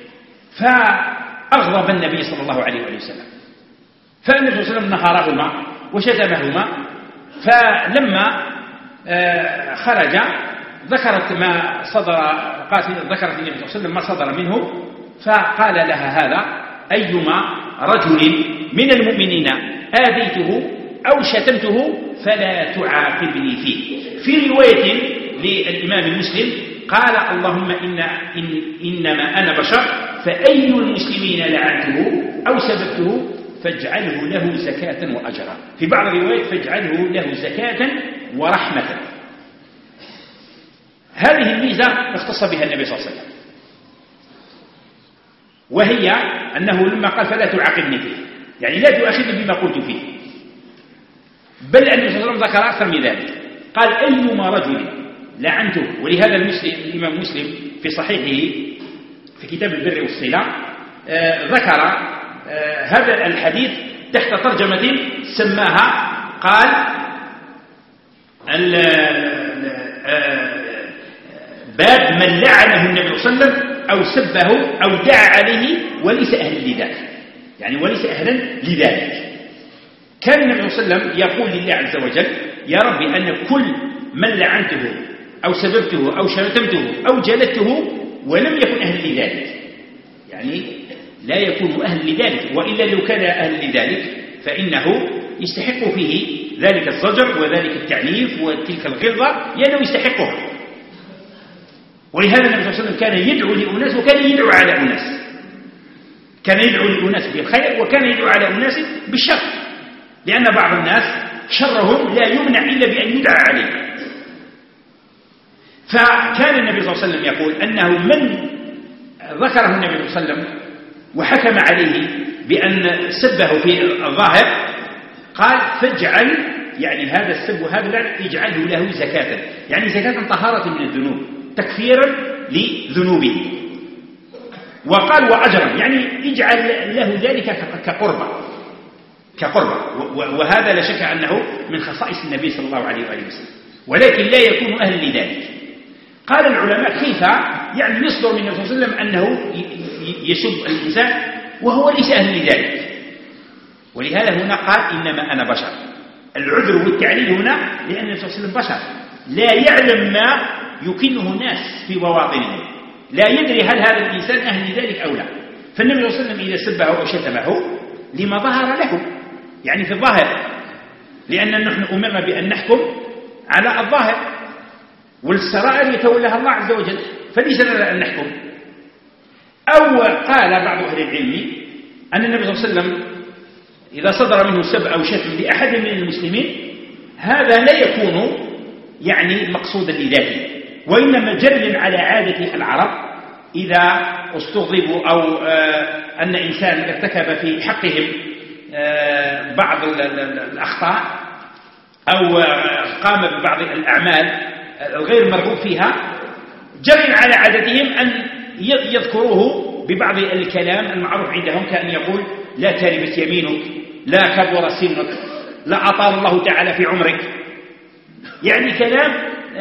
[SPEAKER 2] فأغضب النبي صلى الله عليه وسلم، فالنبي صلى الله عليه وسلم نهرهما وشتمهما. فلما خرج ذكرت ما صدر، ذكرت النبي صلى الله عليه وسلم ما صدر منه، فقال لها هذا أيما رجل من المؤمنين آذيته أو شتمته فلا تعاقبني فيه. في رواية للإمام مسلم قال اللهم إنما أنا بشر فأي المسلمين لعنته أو سببته فاجعله له زكاة وأجرا. في بعض الروايات فاجعله له زكاة ورحمة. هذه الميزة اختص بها النبي صلى الله عليه وسلم، وهي أنه لما قال فلا تعاقبني فيه يعني لا تؤاخذني بما قلت فيه، بل النبي صلى الله عليه وسلم ذكر أكثر من ذلك، قال أيما رجل لعنته. ولهذا الإمام مسلم في صحيحه في كتاب البر والصلة ذكر هذا الحديث تحت ترجمة سماها قال باب من لعنه النبي صلى الله عليه وسلم أو سبه أو دعا عليه وليس أهلا لذلك، يعني وليس أهلا لذلك. كان النبي صلى الله عليه وسلم يقول لله عز وجل يا ربي أن كل من لعنته أو سببته أو شتمته أو جلدته ولم يكن أهلا لذلك، يعني لا يكون أهلا لذلك، وإلا لو كان أهلا لذلك فإنه يستحق فيه ذلك الزجر وذلك التعنيف وتلك الغلظة لأنه يستحقها. ولهذا النبي صلى الله عليه وسلم كان يدعو لأناس وكان يدعو على أناس، كان يدعو لأناس بالخير وكان يدعو على أناس بالشر، لأن بعض الناس شرهم لا يمنع إلا بأن يدعى عليه. فكان النبي صلى الله عليه وسلم يقول أنه من ذكره النبي صلى الله عليه وسلم وحكم عليه بأن سبه في الظاهر قال فاجعل يعني هذا السب وهذا اللعن اجعله له زكاة، يعني زكاة طهارة من الذنوب تكفيرا لذنوبه. وقال وأجرا يعني اجعل له ذلك كقربة، وهذا لا شك أنه من خصائص النبي صلى الله عليه وآله وسلم، ولكن لا يكون أهلا لذلك. قال العلماء كيف يعني يصدر من النبي صلى الله عليه وسلم أنه يسب الإنسان وهو ليس أهلا لذلك؟ ولهذا هنا قال إنما أنا بشر. العذر والتعليل هنا لأن النبي صلى الله عليه وسلم بشر لا يعلم ما يكنه الناس في بواطنهم، لا يدري هل هذا الإنسان أهل لذلك أو لا. فالنبي صلى الله عليه وسلم إذا سبه أو شتمه لما ظهر له، يعني في الظاهر، لأن نحن أمرنا بأن نحكم على الظاهر، والسرائر يتولاها الله عز وجل، فليس لنا أن نحكم. أو قال بعض أهل العلم أن النبي صلى الله عليه وسلم إذا صدر منه سب أو شتم لأحد من المسلمين هذا لا يكون يعني مقصودا لذاته، وإنما جر على عادة العرب إذا استغضبوا أو أن إنسان ارتكب في حقهم بعض الأخطاء أو قام ببعض الأعمال الغير مرغوب فيها، جر على عادتهم أن يذكروه ببعض الكلام المعروف عندهم، كأن يقول لا تربت يمينك، لا كبر سنك، لا أطال الله تعالى في عمرك، يعني كلام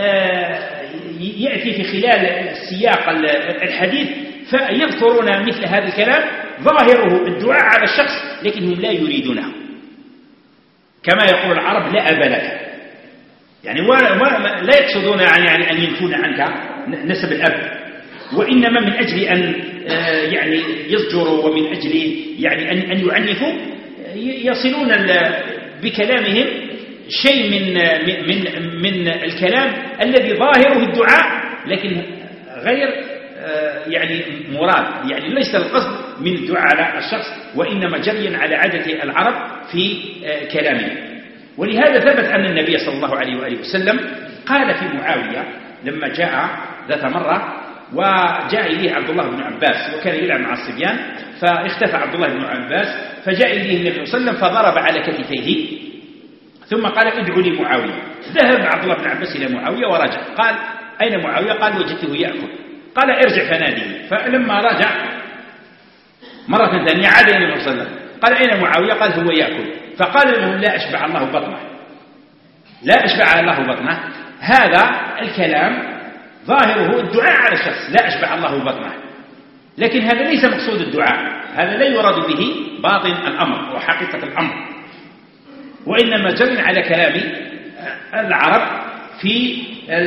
[SPEAKER 2] يأتي في خلال سياق الحديث، فيذكرون مثل هذا الكلام ظاهره الدعاء على الشخص لكنهم لا يريدونه، كما يقول العرب لا أب لك، يعني لا يقصدون يعني أن ينفون عنك نسب الأب، وإنما من أجل أن يعني يزجروا ومن أجل يعني أن يعنفوا يصلون بكلامهم شيء من الكلام الذي ظاهره الدعاء لكن غير يعني مراد، يعني ليس القصد من الدعاء على الشخص وإنما جريا على عادة العرب في كلامه. ولهذا ثبت أن النبي صلى الله عليه وآله وسلم قال في معاوية لما جاء ذات مرة وجاء إليه عبد الله بن عباس وكان يلعب مع الصبيان، فاختفى عبد الله بن عباس فجاء إليه النبي صلى الله عليه وسلم فضرب على كتفيه ثم قال ادعوا لي معاوية. ذهب عبد الله بن عباس إلى معاوية ورجع، قال أين معاوية؟ قال وجدته يأكل. قال ارجع فناديه. فلما رجع مرة ثانية عاد إلى النبي صلى الله عليه وسلم قال أين معاوية؟ قال هو يأكل. فقال له لا أشبع الله بطنه، لا أشبع الله بطنه. هذا الكلام ظاهره الدعاء على الشخص، لا أشبع الله بطنه، لكن هذا ليس مقصود الدعاء، هذا لا يراد به باطن الأمر وحقيقة الأمر، وإنما جر على كلام العرب في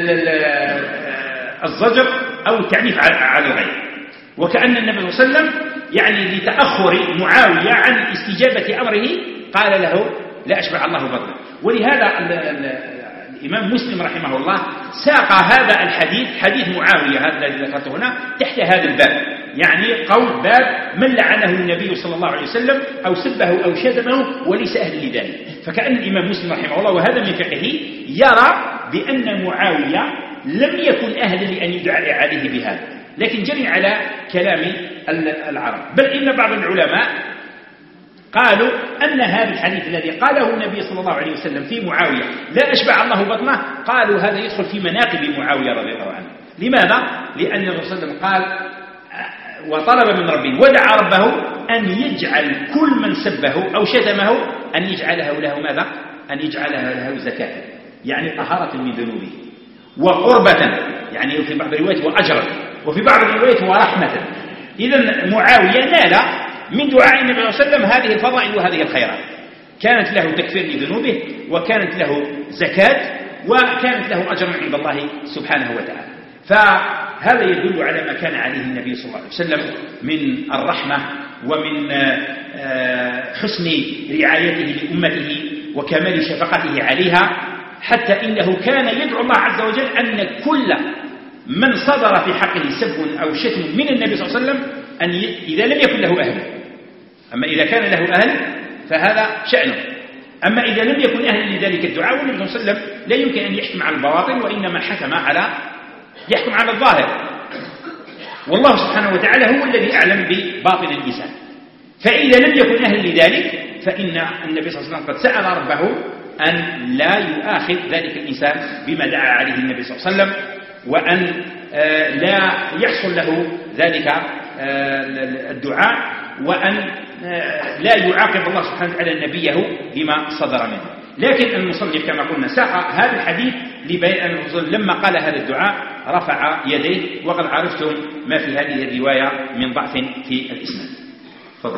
[SPEAKER 2] الزجر أو التعنيف على الغير. وكأن النبي صلى الله عليه وسلم يعني لتأخر معاوية عن استجابة أمره قال له لا أشبع الله بطنه. ولهذا الإمام مسلم رحمه الله ساق هذا الحديث حديث معاوية هذا الذي ذكرته هنا تحت هذا الباب، يعني قول باب من لعنه النبي صلى الله عليه وسلم أو سبه أو شتمه وليس أهل لذلك. فكأن الإمام مسلم رحمه الله وهذا من فقهه يرى بأن معاوية لم يكن أهلا لأن يدعى عليه بهذا، لكن جري على كلام العرب. بل إن بعض العلماء قالوا أن هذا الحديث الذي قاله النبي صلى الله عليه وسلم في معاوية لا أشبع الله بطنه، قالوا هذا يدخل في مناقب معاوية رضي الله عنه. لماذا؟ لأن الرسول صلى الله عليه وسلم قال وطلب من ربه ودعا ربه أن يجعل كل من سبه أو شتمه أن يجعله له ماذا؟ أن يجعلها له زكاة، يعني طهارة من ذنوبه، وقربة، يعني في بعض الروايات وأجرا، وفي بعض الروايات ورحمة. إذن معاوية نال من دعاء النبي صلى الله عليه وسلم هذه الفضائل وهذه الخيرات، كانت له تكفير لذنوبه وكانت له زكاة وكانت له أجر عند الله سبحانه وتعالى. فهذا يدل على ما كان عليه النبي صلى الله عليه وسلم من الرحمة ومن حسن رعايته لأمته وكمال شفقته عليها، حتى إنه كان يدعو الله عز وجل أن كل من صدر في حقه سب أو شتم من النبي صلى الله عليه وسلم أن إذا لم يكن له أهل، أما إذا كان له أهل فهذا شأنه، أما إذا لم يكن أهل لذلك الدعاء والنبي صلى الله عليه وسلم لا يمكن أن يحكم على البواطن، وإنما يحكم على الظاهر، والله سبحانه وتعالى هو الذي أعلم بباطن الإنسان. فإذا لم يكن أهل لذلك فإن النبي صلى الله عليه وسلم قد سأل ربه أن لا يؤاخذ ذلك الإنسان بما دعا عليه النبي صلى الله عليه وسلم، وأن لا يحصل له ذلك الدعاء، وأن لا يعاقب الله سبحانه وتعالى نبيه بما صدر منه. لكن المصنف كما قلنا ساق هذا الحديث لبيان أن الرسول لما قال هذا الدعاء رفع يديه، وقد عرفتم ما في هذه الرواية من ضعف في الإسناد. تفضل.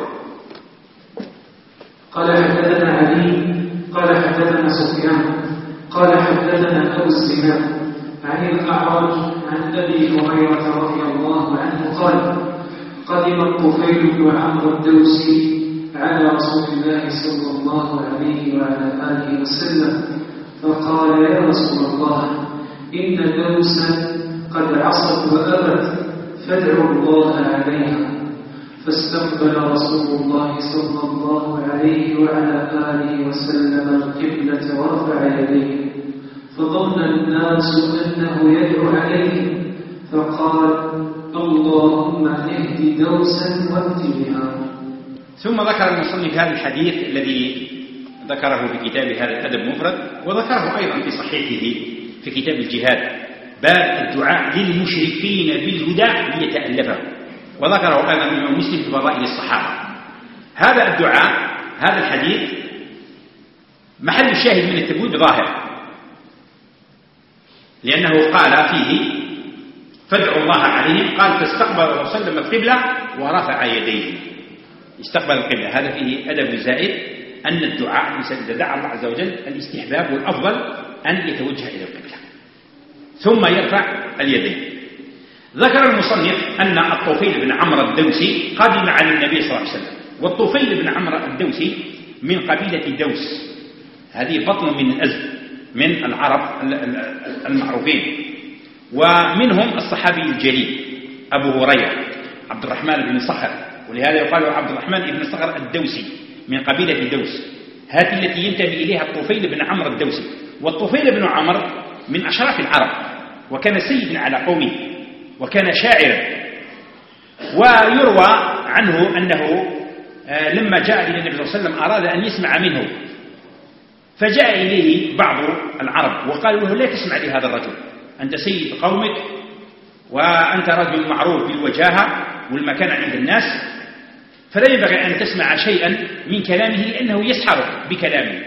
[SPEAKER 1] قال حدثنا علي قال حدثنا سفيان قال حدثنا أبو الزناد عن الأعرج عن أبي هريرة رضي الله عنه قال قدم الطفيل بن عمرو الدوسي على رسول الله صلى الله عليه وعلى آله وسلم فقال يا رسول الله إن دوسا قد عصت وأبت فادعوا الله عليها. فاستقبل رسول الله صلى الله عليه وعلى آله وسلم القبلة ورفع يديه، فظن الناس أنه يدعو عليهم، فقال اللهم اهد دوسا وات بها.
[SPEAKER 2] ثم ذكر المصنف هذا الحديث الذي ذكره في كتاب هذا الأدب المفرد، وذكره أيضا في صحيحه في كتاب الجهاد، باب الدعاء للمشركين بالهدى ليتألفه، وذكره أيضا الإمام مسلم في فضائل الصحابة. هذا الدعاء هذا الحديث محل الشاهد من التبويب ظاهر، لأنه قال فيه فادعوا الله عليهم، قال فاستقبل وسلم القبلة ورفع يديه، استقبل القبلة. هذا فيه أدب زائد أن الدعاء إذا دعا الله عز وجل الاستحباب والأفضل أن يتوجه إلى القبلة ثم يرفع اليدين. ذكر المصنف أن الطفيل بن عمرو الدوسي قدم على النبي صلى الله عليه وسلم، والطفيل بن عمرو الدوسي من قبيلة دوس، هذه بطن من الأزد من العرب المعروفين، ومنهم الصحابي الجليل أبو هريرة عبد الرحمن بن صخر، ولهذا يقال عبد الرحمن بن صخر الدوسي من قبيلة دوس، هذه التي ينتمي إليها الطفيل بن عمرو الدوسي. والطفيل بن عمرو من أشراف العرب، وكان سيدا على قومه، وكان شاعرا. ويروى عنه أنه لما جاء إلى النبي صلى الله عليه وسلم أراد أن يسمع منه، فجاء إليه بعض العرب وقالوا له لا تسمع لهذا الرجل، أنت سيد قومك وأنت رجل معروف بالوجاهة والمكانة عند الناس، فلا ينبغي أن تسمع شيئا من كلامه لأنه يسحرك بكلامه.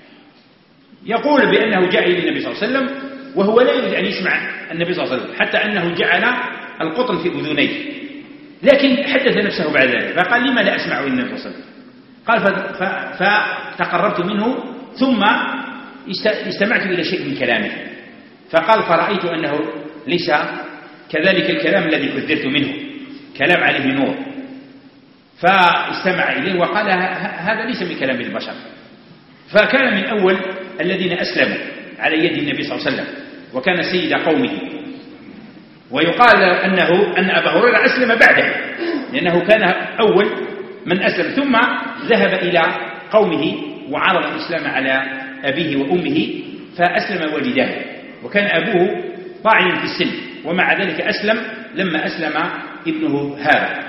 [SPEAKER 2] يقول بأنه جاء إلى النبي صلى الله عليه وسلم وهو لا يريد أن يسمع النبي صلى الله عليه وسلم، حتى أنه جعل القطن في أذنيه، لكن حدث نفسه بعد ذلك فقال لما لا أسمع إلى النبي صلى الله عليه وسلم؟ قال فتقربت منه ثم استمعت إلى شيء من كلامه، فقال فرأيت أنه ليس كذلك الكلام الذي حذرت منه، كلام عليه نور. فاستمع إليه وقال هذا ليس من كلام البشر. فكان من أول الذين أسلموا على يد النبي صلى الله عليه وسلم، وكان سيد قومه. ويقال أن أبا هريرة أسلم بعده، لأنه كان أول من أسلم، ثم ذهب إلى قومه وعرض الإسلام على أبيه وأمه فأسلم والداه، وكان أبوه طاعنا في السن، ومع ذلك أسلم لما أسلم ابنه هذا،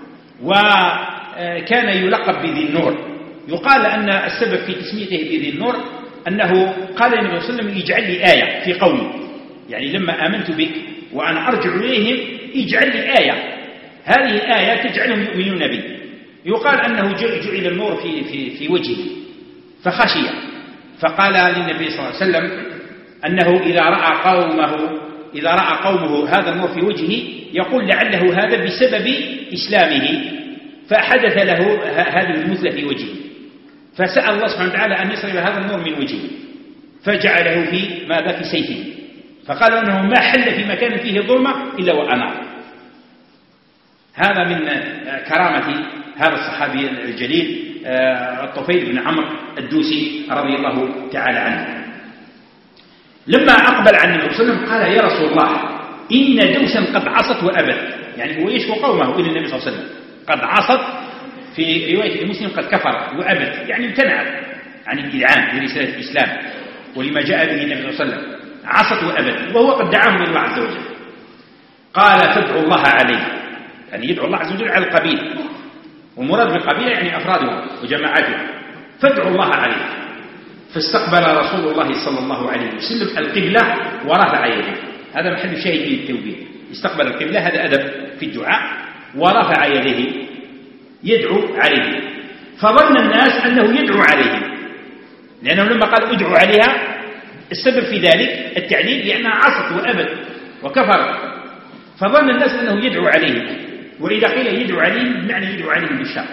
[SPEAKER 2] وكان يلقب بذي النور. يقال أن السبب في تسميته بذي النور أنه قال النبي صلى الله عليه وسلم اجعل لي آية في قومي، يعني لما آمنت بك وأنا أرجع إليهم اجعل لي آية، هذه الآية تجعلهم يؤمنون بي. يقال أنه جعل النور في وجهه فخشي، فقال للنبي صلى الله عليه وسلم أنه إذا رأى قومه هذا النور في وجهه يقول لعله هذا بسبب إسلامه، فحدث له هذه المثلة في وجهه، فسأل الله سبحانه وتعالى أن يصرف هذا النور من وجهه، فجعله في سيفه، فقال أنه ما حل في مكان فيه ظلمة إلا وأنار. هذا من كرامة هذا الصحابي الجليل الطفيل بن عمرو الدوسي رضي الله تعالى عنه. لما أقبل عن النبي صلى الله عليه وسلم قال يا رسول الله إن دوسا قد عصت وأبت، يعني هو يشكو قومه إلى النبي صلى الله عليه وسلم، قد عصت في رواية المسلم قد كفر وأبت، يعني امتنعت عن الإذعان لرسالة الإسلام ولما جاء به النبي صلى الله عليه وسلم، عصت وأبت، وهو قد دعاهم إلى الله عز وجل. قال فادعوا الله عليه، يعني يدعو الله عز وجل على القبيل، ومراد بالقبيلة يعني أفرادها وجماعاتها، فادعوا الله عليه. فاستقبل رسول الله صلى الله عليه وسلم القبلة ورفع يده، هذا محل شاهد من التوبيخ. استقبل القبلة، هذا أدب في الدعاء، ورفع يديه يدعو عليه. فظن الناس أنه يدعو عليهم، لأنه لما قال ادعوا عليها السبب في ذلك التعليل لأنها عصت وأبت وكفرت، فظن الناس أنه يدعو عليهم. وإذا قيل يدعو عليهم بمعنى يدعو عليهم بالشر.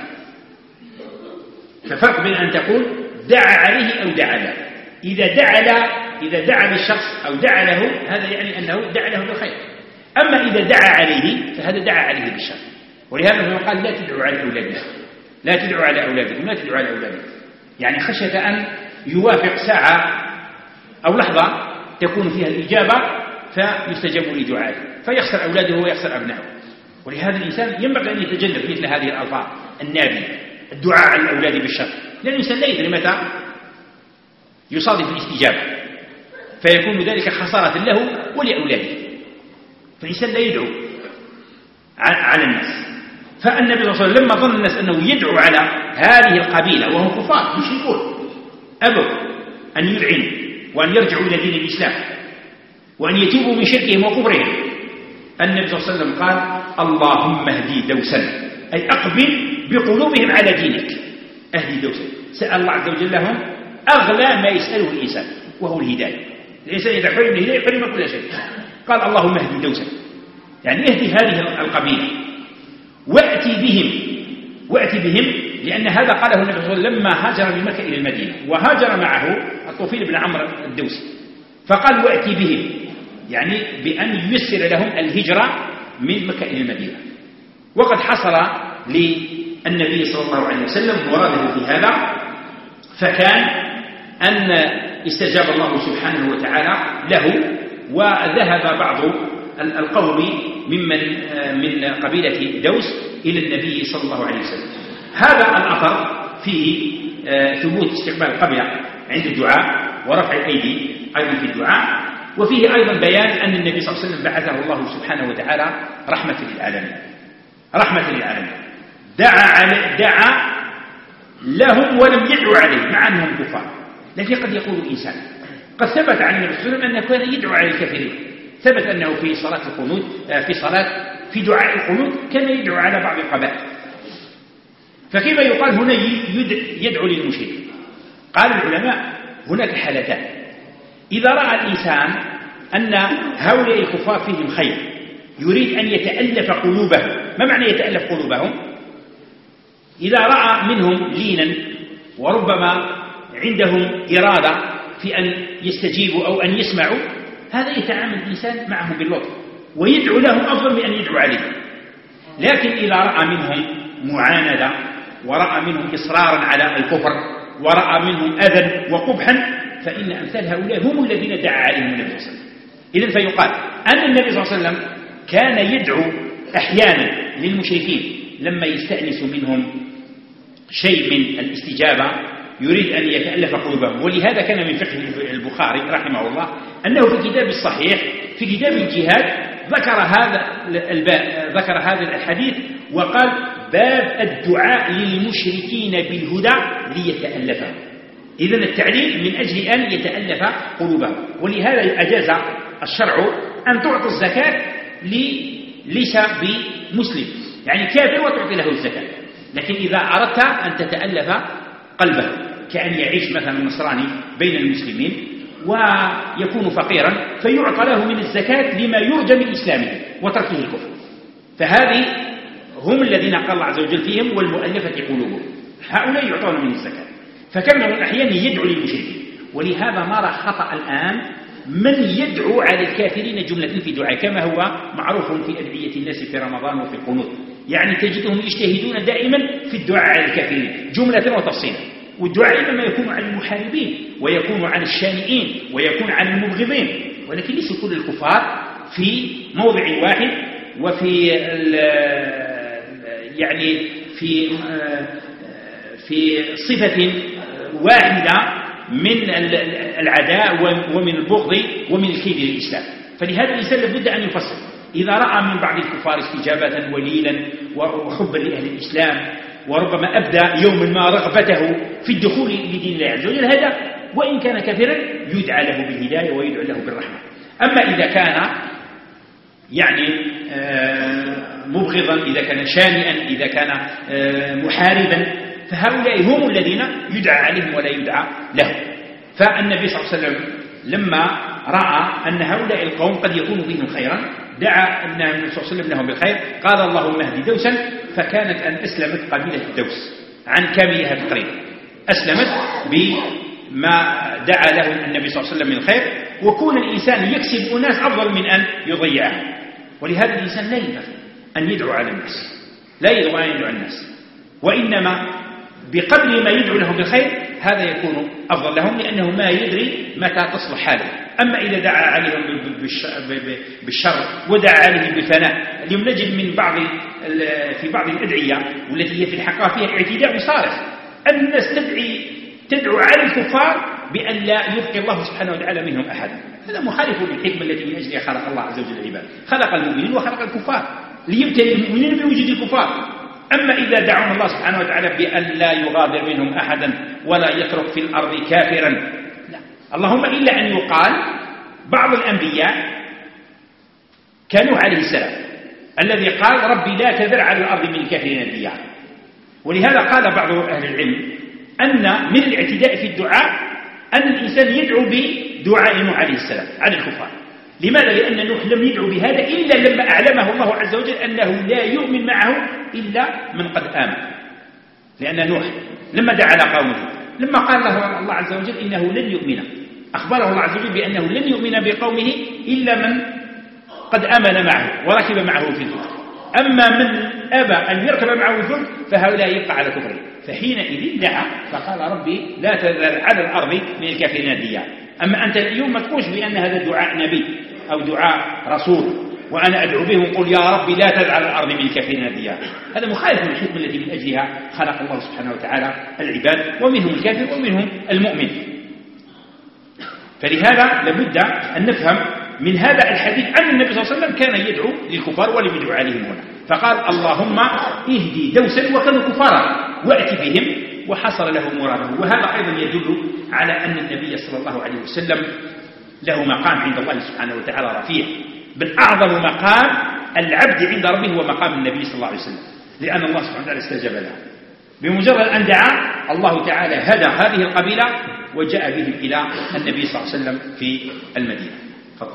[SPEAKER 2] ففرق بين أن تقول دعا عليه أو دعا له. إذا دعا للشخص أو دعا له هذا يعني أنه دعا له بالخير. أما إذا دعا عليه فهذا دعا عليه بالشر. ولهذا هو قال لا تدعوا على أولادكم، لا تدعوا على أولادكم، لا تدعوا على أولادكم، يعني خشية أن يوافق ساعة أو لحظة تكون فيها الإجابة فيستجاب لدعائه فيخسر أولاده ويخسر أبنائه. ولهذا الإنسان ينبغي أن يتجنب مثل هذه الألفاظ النابية، الدعاء على الأولاد بالشر، لأن الإنسان لا يدري متى يصادف الاستجابة فيكون ذلك خسارة له ولأولاده. فالإنسان لا يدعو على الناس. فالنبي صلى الله عليه وسلم لما ظن الناس أنه يدعو على هذه القبيلة وهم كفار مشركون أبوا أن يذعنوا وأن يرجعوا إلى دين الإسلام وأن يتوبوا من شركهم وكفرهم، النبي صلى الله عليه وسلم قال اللهم اهدي دوسا، أي أقبل بقلوبهم على دينك، اهدي دوسا. سأل الله عز وجل لهم أغلى ما يسأله الإنسان وهو الهداية. الإنسان إذا حرم الهداية حرم كل شيء. قال اللهم اهدي دوسا، يعني اهدي هذه القبيلة وأتي بهم لأن هذا قاله النبي صلى الله عليه وسلم لما هاجر من مكة إلى المدينة، وهاجر معه الطفيل بن عمرو الدوسي، فقال وأتي بهم يعني بأن ييسر لهم الهجرة من مكة إلى المدينة. وقد حصل للنبي صلى الله عليه وسلم مراده في هذا، فكان أن استجاب الله سبحانه وتعالى له، وذهب بعض القوم من قبيلة دوس إلى النبي صلى الله عليه وسلم. هذا الأثر فيه ثبوت استقبال القبلة عند الدعاء ورفع الأيدي أيضا في الدعاء، وفيه أيضا بيان أن النبي صلى الله عليه وسلم بعثه الله سبحانه وتعالى رحمة للعالمين، دعا لهم ولم يدعو عليهم مع أنهم كفار. لكن قد يقول الإنسان قد ثبت عن النبي صلى الله عليه وسلم أنه كان يدعو على الكافرين، ثبت أنه في صلاة القنوت في دعاء القنوت كان يدعو على بعض القبائل، فكيف يقال هنا يدعو للمشركين؟ قال العلماء هناك حالتان. إذا رأى الإنسان أن هؤلاء الكفار فيهم خير يريد أن يتألف قلوبهم. ما معنى يتألف قلوبهم؟ إذا رأى منهم لينا وربما عندهم إرادة في أن يستجيبوا أو أن يسمعوا، هذا يتعامل الإنسان معهم باللطف ويدعو لهم أفضل من أن يدعو عليهم. لكن إذا رأى منهم معاندة ورأى منهم إصرارا على الكفر ورأى منهم أذى وقبحا فإن أمثال هؤلاء هم الذين دعا عليهم النبي صلى الله عليه وسلم. إذن فيقال أن النبي صلى الله عليه وسلم كان يدعو أحيانا للمشركين لما يستأنس منهم شيء من الاستجابة يريد أن يتألف قلوبهم. ولهذا كان من فقه البخاري رحمه الله أنه في كتاب الصحيح في كتاب الجهاد ذكر هذا الحديث وقال باب الدعاء للمشركين بالهدى ليتألفهم. إذن التعليل من أجل أن يتألف قلوبهم. ولهذا أجاز الشرع أن تعطي الزكاة ليس بمسلم، يعني كافر وتعطي له الزكاة. لكن إذا أردت أن تتألف قلبه كأن يعيش مثلا النصراني بين المسلمين ويكون فقيرا فيعطى له من الزكاة لما يرجى من إسلامه وتركه الكفر، فهذه هم الذين قال الله عز وجل فيهم والمؤلفة قلوبهم، هؤلاء يعطون من الزكاة. فكم من الأحيان يدعو للمشركين. ولهذا نرى خطأ الآن من يدعو على الكافرين جملة في دعاء كما هو معروف في أدعية الناس في رمضان وفي القنوت، يعني تجدهم يجتهدون دائما في الدعاء على الكافرين جملة وتفصيلا. والدعاء إنما يكون عن المحاربين ويكون عن الشانئين ويكون عن المبغضين، ولكن ليس كل الكفار في موضع واحد وفي يعني في صفة واحدة من العداء ومن البغض ومن الكيد للإسلام. فلهذا الإنسان لابد أن يفصل. إذا رأى من بعض الكفار استجابة وليلا وحبا لأهل الإسلام وربما أبدى يوما ما رغبته في الدخول لدين الله عز وجل، هذا وإن كان كافرا يدعى له بالهداية ويدعى له بالرحمة. أما إذا كان يعني مبغضا، إذا كان شانئا، إذا كان محاربا، فهؤلاء هم الذين يدعى عليهم ولا يدعى لهم. فالنبي صلى الله عليه وسلم لما رأى أن هؤلاء القوم قد يكون فيهم خيرا دعا النبي صلى الله عليه وسلم لهم بالخير، قال اللهم اهد دوسا، فكانت أن أسلمت قبيلة الدوس عن كاملها تقريبا، أسلمت بما دعا لهم النبي صلى الله عليه وسلم من الخير. وكون الإنسان يكسب أناس أفضل من أن يضيعهم، ولهذا الإنسان لا ينبغي أن يدعو على الناس، لا يدعو أن يدعو الناس، وإنما بقدر ما يدعو لهم بالخير هذا يكون أفضل لهم، لأنه ما يدري متى تصلح حاله. أما إذا دعا عليهم بالشر ودعا عليهم بالفناء، اليوم نجد من في بعض الأدعية والتي هي في الحقيقة فيها اعتداء صارخ، أن الناس تدعو على الكفار بأن لا يبقي الله سبحانه وتعالى منهم أحد. هذا مخالف للحكمة التي من أجلها خلق الله عز وجل العباد، خلق المؤمنين وخلق الكفار ليبتلي المؤمنين بوجود الكفار. أما إذا دعونا الله سبحانه وتعالى بأن لا يغادر منهم أحدا ولا يترك في الأرض كافرا، لا، اللهم إلا أن يقال بعض الأنبياء كانوا عليه السلام الذي قال ربي لا تذر على الأرض من الكافرين ديارا. ولهذا قال بعض أهل العلم أن من الاعتداء في الدعاء أن الإنسان يدعو بدعاء نوح عليه السلام على الكفار. لماذا؟ لأن نوح لم يدعو بهذا إلا لما أعلمه الله عز وجل أنه لا يؤمن معه إلا من قد آمن. لأن نوح لما دعا على قومه، لما قال له الله عز وجل إنه لن يؤمن، أخبره الله عز وجل بأنه لن يؤمن بقومه إلا من قد آمن معه وركب معه في الفلك. أما من أبى أن يركب معه في الفلك فهؤلاء يبقى على كفره. فحينئذ دعا فقال ربي لا تذر على الأرض من الكافرين ديار. أما أنت اليوم ما تقولش بأن هذا دعاء نبي أو دعاء رسول وأنا أدعو به وقل يا ربي لا تذر على الأرض من الكافرين ديار، هذا مخالف للحكمة التي من أجلها خلق الله سبحانه وتعالى العباد، ومنهم الكافر ومنهم المؤمن. فلهذا لابد أن نفهم من هذا الحديث أن النبي صلى الله عليه وسلم كان يدعو للكفار ولم يدعو عليهم هنا، فقال اللهم اهدي دوسا وكانوا كفارا وأتي بهم، وحصل له مراده. وهذا أيضا يدل على أن النبي صلى الله عليه وسلم له مقام عند الله سبحانه وتعالى رفيع، بل أعظم مقام العبد عند ربه هو مقام النبي صلى الله عليه وسلم، لأن الله سبحانه وتعالى استجاب له. بمجرد أن دعا الله تعالى هدى هذه القبيلة وجاء بهم إلى النبي صلى الله عليه وسلم في المدينة. فضل.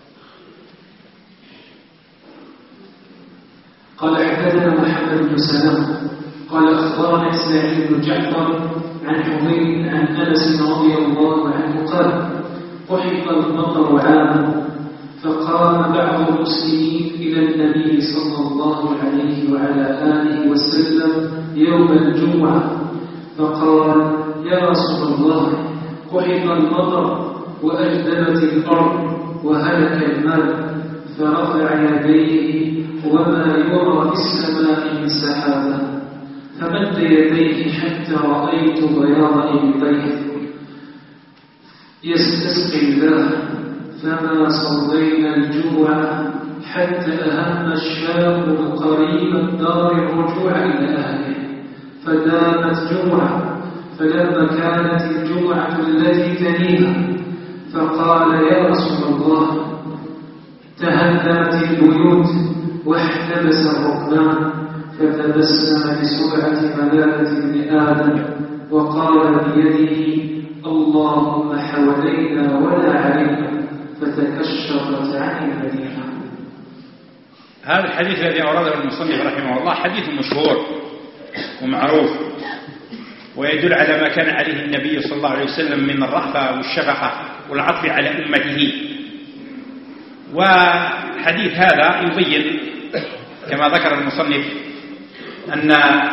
[SPEAKER 1] قال حدثنا محمد بن سلام قال أخبرنا إسماعيل بن جعفر عن حميد عن أنس رضي الله عنه قال قحط المطر عاما، فقام بعض المسلمين إلى النبي صلى الله عليه وعلى آله وسلم يوم الجمعة فقال يا رسول الله قحط المطر وأجدبت الأرض وهلك المال، فرفع يديه وما يرى في السماء من سحابة، فمد يديه حتى رأيت بياض إبطيه يستسقي الله، فما صلينا الجوع حتى أهم الشاب قريب الدار الرجوع إلى أهله، فدامت جوعا، فلما كانت الجوعة التي تليها فقال يا رسول الله تهدمت البيوت واحتبس الركبان، فتبسم بسرعة ملالة ابن آدم وقال بيده اللهم حوالينا ولا علينا، فتكشفت عن المدينة.
[SPEAKER 2] هذا الحديث الذي أورده المصنف رحمه الله حديث مشهور ومعروف، ويدل على ما كان عليه النبي صلى الله عليه وسلم من الرأفة والشفقة والعطف على أمته. وحديث هذا يبين كما ذكر المصنف أن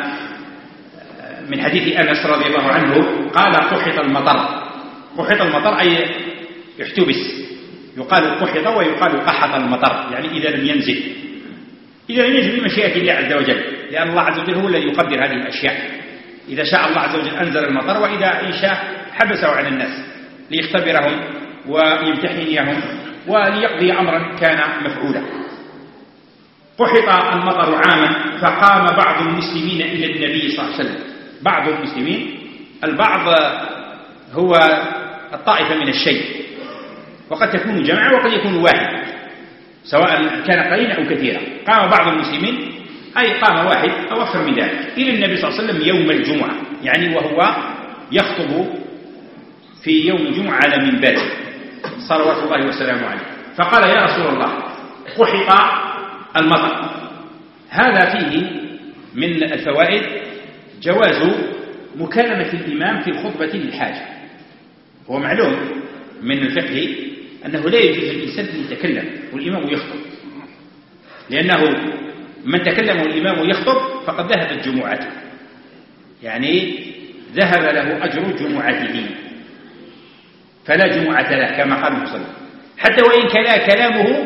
[SPEAKER 2] من حديث أنس رضي الله عنه قال قحط المطر. قحط المطر أي يحتبس، يقال قحط ويقال قحط المطر، يعني إذا لم ينزل، إذا لم ينزل بمشيئة الله عز وجل، لأن الله عز وجل هو الذي يقدر هذه الأشياء. إذا شاء الله عز وجل أنزل المطر، وإذا إن شاء حبسه عن الناس ليختبرهم ويمتحنهم وليقضي أمرا كان مفعولا. قحط المطر عاما فقام بعض المسلمين إلى النبي صلى الله عليه وسلم. بعض المسلمين، البعض هو الطائفة من الشيء، وقد تكون جماعة وقد يكون واحد، سواء كان قليلا أو كثيرا. قام بعض المسلمين أي قام واحد أو أكثر من ذلك إلى النبي صلى الله عليه وسلم يوم الجمعة، يعني وهو يخطب في يوم الجمعة على منبره صلوات الله وسلامه عليه، فقال: يا رسول الله، قحط المطر. هذا فيه من الفوائد جواز مكالمة الإمام في الخطبة للحاجة. هو معلوم من الفقه أنه لا يجوز للإنسان أن يتكلم والإمام يخطب، لأنه من تكلم والإمام يخطب فقد ذهبت جمعته، يعني ذهب له أجر جمعته، فلا جمعة له كما قال المصلي، حتى وإن كان كلامه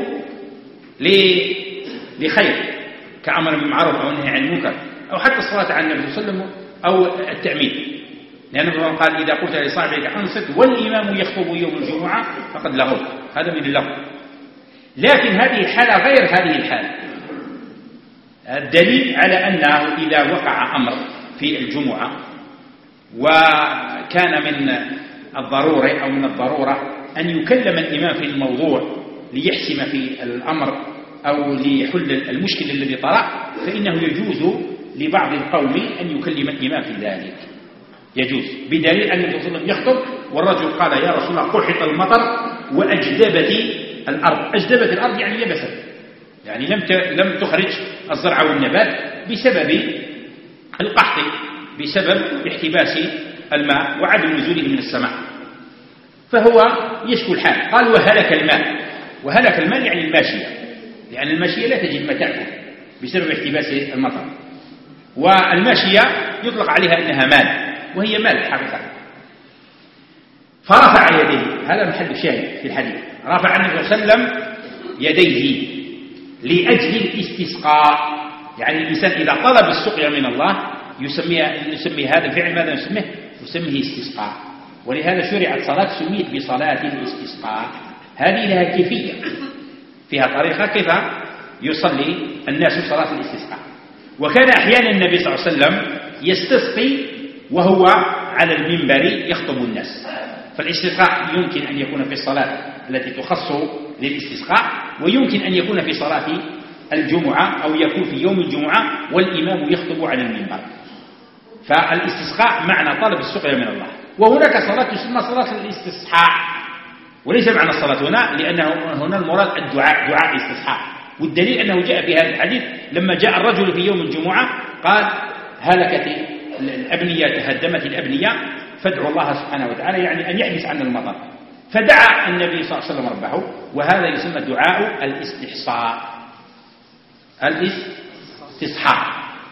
[SPEAKER 2] لخير كأمر بالمعروف أو النهي عن المنكر، أو حتى الصلاة على النبي صلى الله عليه وسلم أو التعميد، لأنه قال: إذا قلت لصاحبك أنصت والإمام يخطب يوم الجمعة فقد لغوت. هذا من اللغو. لكن هذه الحالة غير هذه الحالة. الدليل على أنه إذا وقع أمر في الجمعة وكان من الضرورة أو من الضرورة أن يكلم الإمام في الموضوع ليحسم في الأمر أو ليحل المشكل الذي طرأ، فإنه يجوز لبعض القوم أن يكلم الإمام في ذلك، يجوز، بدليل أن النبي صلى الله عليه وسلم يخطب والرجل قال: يا رسول الله، قحط المطر وأجدبت الأرض. أجدبت الأرض يعني يبست، يعني لم تخرج الزرع والنبات بسبب القحط، بسبب احتباس الماء وعدم نزوله من السماء، فهو يشكو الحال. قال: وهلك الماء. وهلك الماء يعني الماشية، لأن الماشية لا تجد ما تأكل بسبب احتباس المطر، والماشية يطلق عليها أنها مال، وهي مال حقيقة. فرفع يديه، هذا محل الشاهد في الحديث، رفع النبي صلى الله عليه وسلم يديه لأجل الاستسقاء. يعني الإنسان إذا طلب السقيا من الله يسمي هذا الفعل، ماذا نسميه؟ نسميه استسقاء. ولهذا شرعت صلاة سميت بصلاة الاستسقاء. هذه لها كيفية، فيها طريقة كيف يصلي الناس صلاة الاستسقاء. وكان أحيانا النبي صلى الله عليه وسلم يستسقي وهو على المنبر يخطب الناس. فالاستسقاء يمكن أن يكون في الصلاة التي تخص للاستسقاء، ويمكن أن يكون في صلاة الجمعة أو يكون في يوم الجمعة والإمام يخطب على المنبر. فالاستسقاء معنى طلب السقيا من الله. وهناك صلاة تسمى صلاة الاستصحاء، وليس معنى الصلاة هنا، لأنه هنا المراد الدعاء، دعاء الاستسحاء. والدليل أنه جاء في هذا الحديث لما جاء الرجل في يوم الجمعة قال: هلكت الأبنية، تهدمت الأبنية، فادعوا الله سبحانه وتعالى، يعني أن يحبس عنا المطر. فدعا النبي صلى الله عليه وسلم ربه، وهذا يسمى دعاء الاستحصاء، الاستصحاء.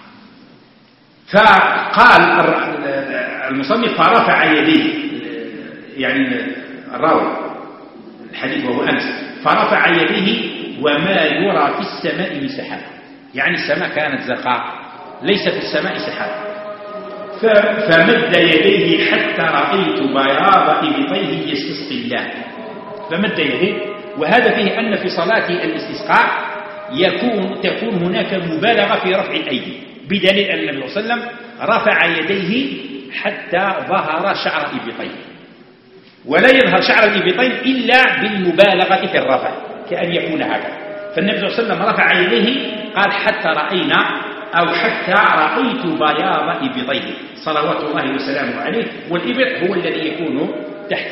[SPEAKER 2] فقال المصنف: فرفع يديه، يعني الراوي الحديث وهو أنس، فرفع يديه وما يرى في السماء من سحاب، يعني السماء كانت زرقاء، ليس في السماء سحاب. فمد يديه حتى رأيت بياض إبطيه يستسقي الله. فمد يديه، وهذا فيه أن في صلاة الاستسقاء تكون هناك مبالغة في رفع الأيدي، بدليل أن النبي صلى الله عليه وسلم رفع يديه حتى ظهر شعر إبطيه، ولا يظهر شعر الإبطين إلا بالمبالغة في الرفع، كأن يكون هذا. فالنبي صلى الله عليه وسلم رفع يديه قال: حتى رأينا أو حتى رأيت بياض إبطيه صلوات الله وسلامه عليه. والإبط هو الذي يكون تحت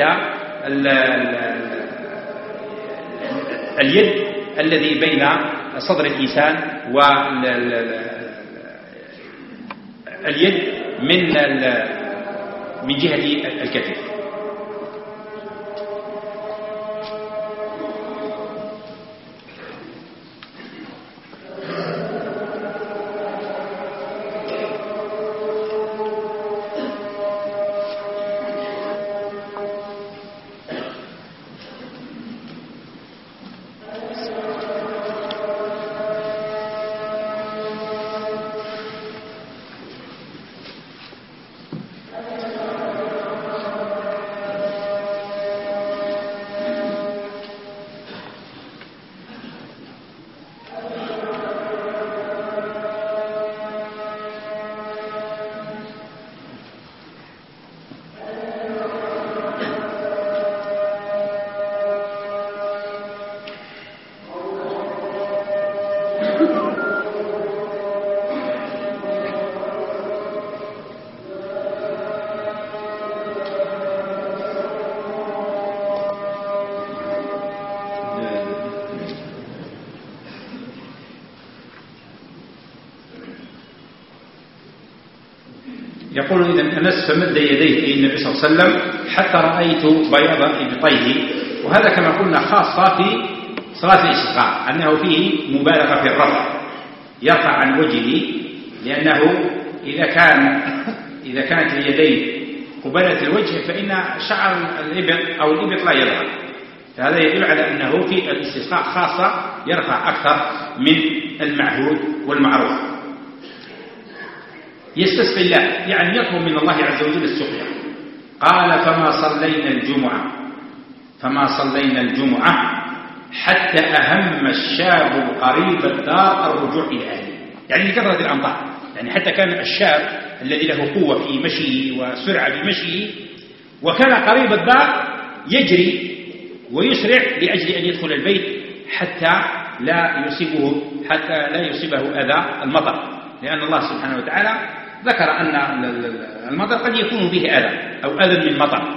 [SPEAKER 2] اليد الذي بين صدر الإنسان واليد من جهة الكتف. يقول إذا أنس فمد يديه إلى النبي صلى الله عليه وسلم حتى رأيت بياض إبطيه، وهذا كما قلنا خاصة في صلاة الاستسقاء، أنه فيه مبالغة في الرفع، يرفع عن وجهه، لأنه إذا كانت اليدين قبالة الوجه فإن شعر الإبط أو الإبط لا يظهر، فهذا يدل على أنه في الاستسقاء خاصة يرفع أكثر من المعهود والمعروف. يستسقي الله يعني يطلب من الله عز وجل السقيا. قال فما صلينا الجمعة حتى أهم الشاب القريب الدار الرجوع إلى أهله، يعني لكثرة الأمطار، يعني حتى كان الشاب الذي له قوة في مشيه وسرعة في مشيه وكان قريب الدار يجري ويسرع لأجل أن يدخل البيت حتى لا يصيبه أذى المطر، لأن الله سبحانه وتعالى ذكر أن المطر قد يكون به أذى أو أذى من مطر،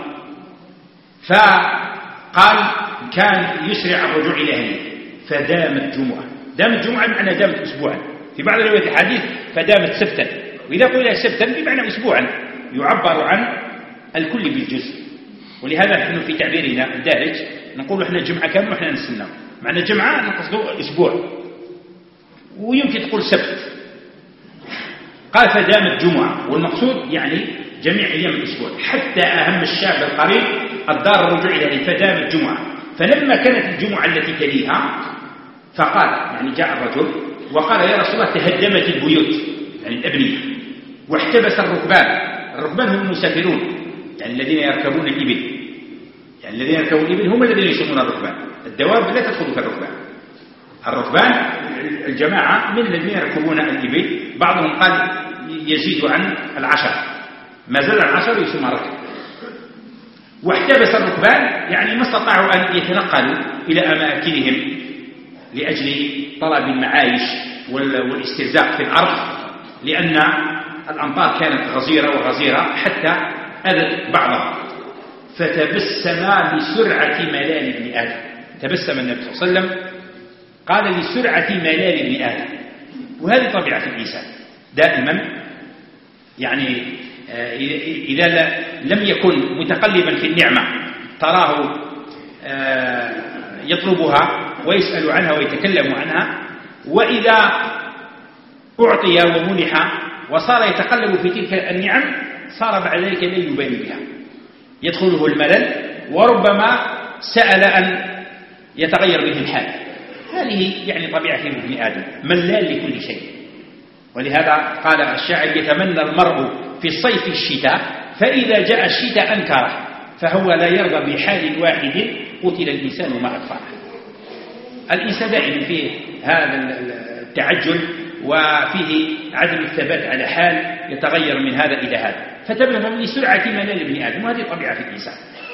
[SPEAKER 2] فقال كان يسرع الرجوع إلى أهله. فدامت جمعة بمعنى دامت أسبوعا، في بعض روايات الحديث فدامت سبتا، وإذا قلنا سبتا بمعنى أسبوعا يعبر عن الكل بالجزء، ولهذا نحن في تعبيرنا الدارج نقول احنا جمعة كاملة واحنا نستنى، معنى جمعة نقصده أسبوع، ويمكن تقول سبت. قال فدامت جمعة، والمقصود يعني جميع أيام الأسبوع، حتى أهم الشاب القريب الدار الرجوع إليه، فدامت جمعة. فلما كانت الجمعة التي تليها فقال، يعني جاء الرجل وقال يا رسول الله تهدمت البيوت، يعني الأبنية، واحتبس الركبان هم المسافرون، يعني الذين يركبون الإبل، يعني الذين يركبون الإبل هم الذين يسمون الركبان، الدواب لا تدخل في الركبان الجماعة من الذين يركبون الإبل، بعضهم قال يزيد عن 10، ما زال 10 يسمى ركب. واحتبس الركبان يعني ما استطاعوا أن يتنقلوا إلى أماكنهم لأجل طلب المعايش والاسترزاق في الأرض، لأن الأمطار كانت غزيرة حتى أذت بعضهم. فتبسم لسرعة ملال ابن آدم، تبسم النبي صلى الله عليه وسلم قال لسرعة ملال ابن آدم، وهذه طبيعة الإنسان دائما، يعني إذا لم يكن متقلبا في النعمة تراه يطلبها ويسأل عنها ويتكلم عنها، وإذا أعطي ومنح وصار يتقلب في تلك النعم صار بعد ذلك لا يبالي بها، يدخله الملل وربما سأل أن يتغير به الحال. هذه يعني طبيعة ابن آدم، ملال لكل شيء. ولهذا قال الشاعر يتمنى المرء في الصيف الشتاء فإذا جاء الشتاء أنكره، فهو لا يرضى بحال واحد قتل الإنسان ما أكفره. الإنسان دائما فيه هذا التعجل وفيه عدم الثبات على حال، يتغير من هذا إلى هذا، فتبهم لسرعة ملال ابن آدم، وهذه طبيعة في الإنسان.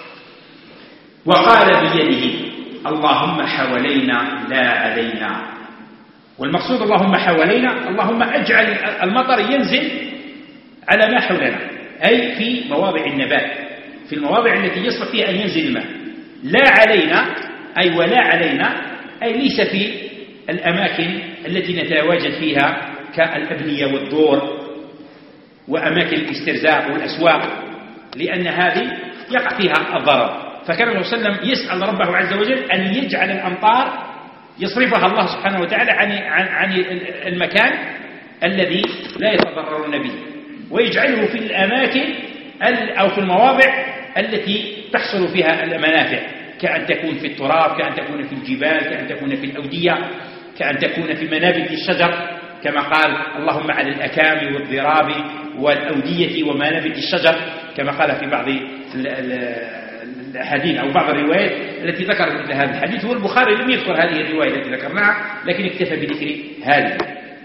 [SPEAKER 2] وقال بيده اللهم حوالينا لا علينا، والمقصود اللهم حوالينا، اللهم اجعل المطر ينزل على ما حولنا، أي في مواضع النبات، في المواضع التي يصلح فيها أن ينزل الماء. لا علينا أي ولا علينا، أي ليس في الأماكن التي نتواجد فيها كالأبنية والدور وأماكن الاسترزاق والأسواق، لأن هذه يقع فيها الضرر. فكان النبي صلى الله عليه وسلم يسأل ربه عز وجل أن يجعل الأمطار يصرفها الله سبحانه وتعالى عن المكان الذي لا يتضررون به، ويجعله في الأماكن أو في المواضع التي تحصل فيها المنافع، كأن تكون في التراب، كأن تكون في الجبال، كأن تكون في الأودية، كأن تكون في منابت الشجر، كما قال اللهم على الأكام والضراب والأودية ومنابت الشجر، كما قال في بعض الأحاديث أو بعض الروايات التي ذكرت مثل هذا الحديث. والبخاري لم يذكر هذه الرواية التي ذكرناها، لكن اكتفى بذكر هذه.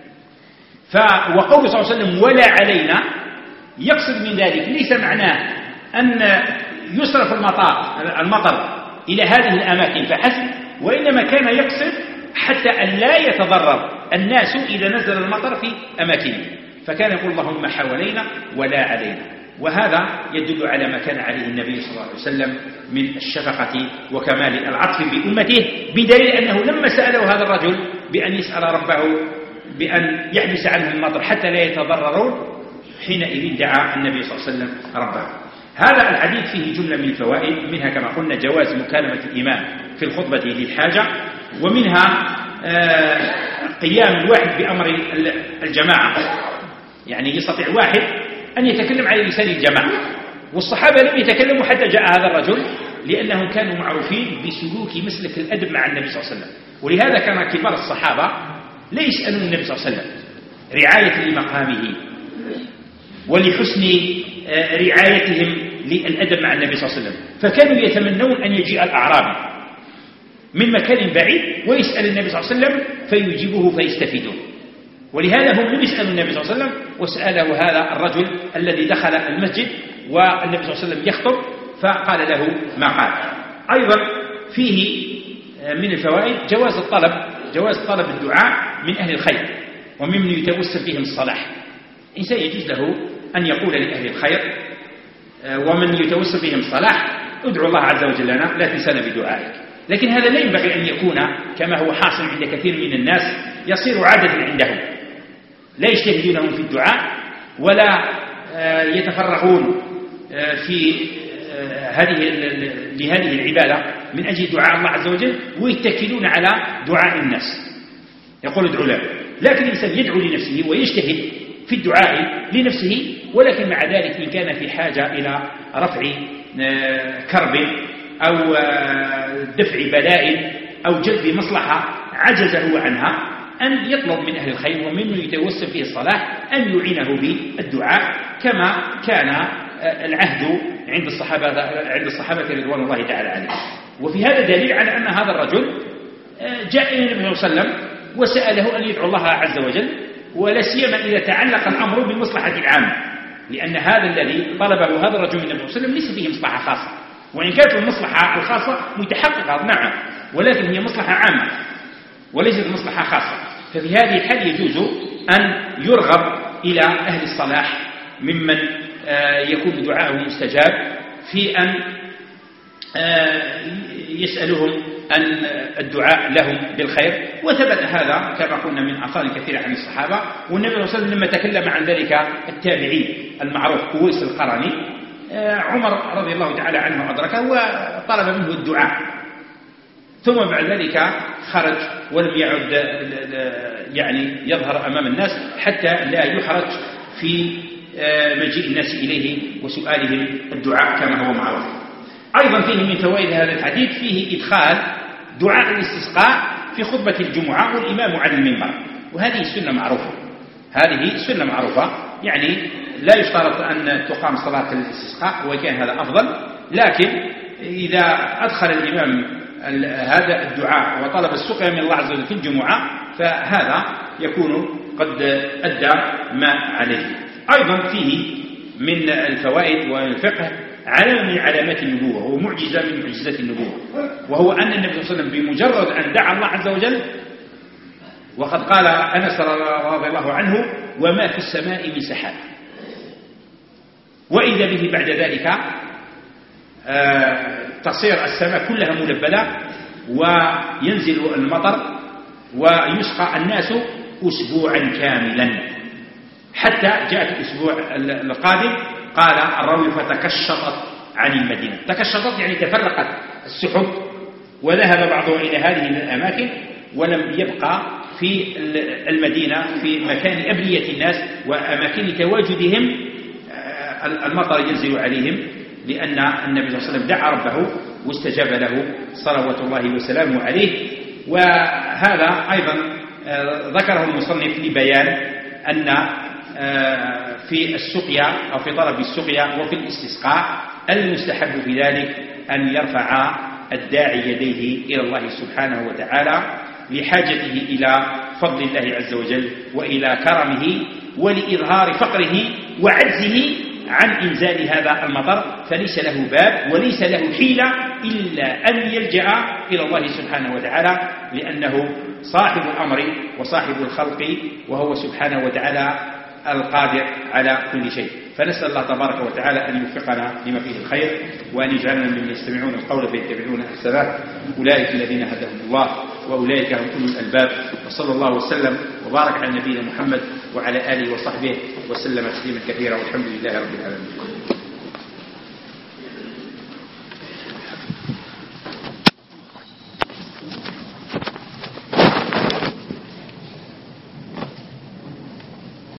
[SPEAKER 2] وقول صلى الله عليه وسلم ولا علينا يقصد من ذلك ليس معناه أن يصرف المطر إلى هذه الأماكن فحسب، وإنما كان يقصد حتى أن لا يتضرر الناس إذا نزل المطر في أماكنه، فكان يقول اللهم حوالينا ولا علينا. وهذا يدل على ما كان عليه النبي صلى الله عليه وسلم من الشفقة وكمال العطف بأمته، بدليل أنه لما سأله هذا الرجل بأن يسأل ربه بأن يحبس عنهم المطر حتى لا يتضررون، حينئذ دعا النبي صلى الله عليه وسلم ربه. هذا الحديث فيه جملة من الفوائد، منها كما قلنا جواز مكالمة الإمام في الخطبة للحاجة، ومنها قيام الواحد بأمر الجماعة، يعني يستطيع واحد أن يتكلم على لسان الجماعة، والصحابة لم يتكلموا حتى جاء هذا الرجل، لأنهم كانوا معروفين بسلوك مسلك الأدب مع النبي صلى الله عليه وسلم. ولهذا كان كبار الصحابة لا يسألون النبي صلى الله عليه وسلم رعاية لمقامه ولحسن رعايتهم للأدب مع النبي صلى الله عليه وسلم، فكانوا يتمنون أن يجيء الأعرابي من مكان بعيد ويسأل النبي صلى الله عليه وسلم فيجيبه فيستفيدون. ولهذا هم لم يسألوا النبي صلى الله عليه وسلم، وسأله هذا الرجل الذي دخل المسجد والنبي صلى الله عليه وسلم يخطب، فقال له ما قال. أيضا فيه من الفوائد جواز طلب الدعاء من أهل الخير وممن يتوسل فيهم الصلاح. إنسان يجوز له أن يقول لأهل الخير ومن يتوسل فيهم الصلاح ادعو الله عز وجل لنا لا تنسانا بدعائك، لكن هذا لا ينبغي أن يكون كما هو حاصل عند كثير من الناس، يصير عادة عندهم، لا يجتهدونهم في الدعاء ولا يتفرغون في لهذه العبادة من أجل دعاء الله عز وجل، ويتكلون على دعاء الناس، يقول ادعو له. لكن الإنسان يدعو لنفسه ويجتهد في الدعاء لنفسه، ولكن مع ذلك إن كان في حاجة إلى رفع كرب أو دفع بلاء أو جلب مصلحة عجز هو عنها، أن يطلب من أهل الخير وممن يتوسل فيه الصلاح أن يعينه بالدعاء، كما كان العهد عند الصحابة رضوان الله تعالى عليهم. وفي هذا دليل على أن هذا الرجل جاء إلى النبي صلى الله عليه وسلم وسأله أن يدعو الله عز وجل، ولا سيما إذا تعلق الأمر بالمصلحة العامة، لأن هذا الذي طلبه هذا الرجل من النبي صلى الله عليه وسلم ليس فيه مصلحة خاصة، وإن كانت المصلحة الخاصة متحققة نعم، ولكن هي مصلحة عامة وليست مصلحة خاصة. ففي هذه الحال يجوز أن يرغب إلى أهل الصلاح ممن يكون دعاءه مستجاب في أن يسألهم أن الدعاء لهم بالخير. وثبت هذا كما قلنا من آثار كثيرة عن الصحابة. والنبي صلى الله عليه وسلم لما تكلم عن ذلك التابعي المعروف قويس القرني، عمر رضي الله تعالى عنه أدركه وطلب منه الدعاء، ثم بعد ذلك خرج ولم يعد يعني يظهر أمام الناس حتى لا يحرج في مجيء الناس إليه وسؤالهم الدعاء كما هو معروف. أيضا فيه من فوائد هذا الحديث فيه إدخال دعاء الاستسقاء في خطبة الجمعة والإمام على المنبر، وهذه السنة معروفة. هذه السنة معروفة، يعني لا يشترط أن تقام صلاة الاستسقاء وكان هذا أفضل، لكن إذا أدخل الإمام هذا الدعاء وطلب السقيا من الله عز وجل في الجمعة فهذا يكون قد أدى ما عليه. أيضا فيه من الفوائد والفقه علامة من علامات النبوة ومعجزة من معجزات النبوة، وهو أن النبي صلى الله عليه وسلم بمجرد أن دعا الله عز وجل، وقد قال أنس رضي الله عنه وما في السماء من سحاب، وإذا به بعد ذلك تصير السماء كلها ملبلة وينزل المطر ويسقى الناس أسبوعا كاملا، حتى جاءت الأسبوع القادم قال الراوي فتكشطت عن المدينة. تكشطت يعني تفرقت السحب وذهب بعضها إلى هذه الأماكن، ولم يبقى في المدينة في مكان أبنية الناس وأماكن تواجدهم المطر ينزل عليهم، لأن النبي صلى الله عليه وسلم دعا ربه واستجاب له صلوات الله وسلامه عليه. وهذا أيضا ذكره المصنف لبيان أن في السقيا أو في طلب السقيا وفي الاستسقاء المستحب في ذلك أن يرفع الداعي يديه إلى الله سبحانه وتعالى لحاجته إلى فضل الله عز وجل وإلى كرمه ولإظهار فقره وعجزه عن إنزال هذا المطر، فليس له باب وليس له حيلة إلا أن يلجأ إلى الله سبحانه وتعالى، لأنه صاحب الأمر وصاحب الخلق وهو سبحانه وتعالى القادر على كل شيء. فنسأل الله تبارك وتعالى أن يوفقنا لما فيه الخير، وأن يجعلنا ممن يستمعون القول فيتبعون أحسنه. أولئك الذين هداهم الله وأولئك هم أولو الألباب. وصلى الله وسلم وبارك على نبينا محمد وعلى آله وصحبه وسلم تسليما كثيرا والحمد لله رب العالمين.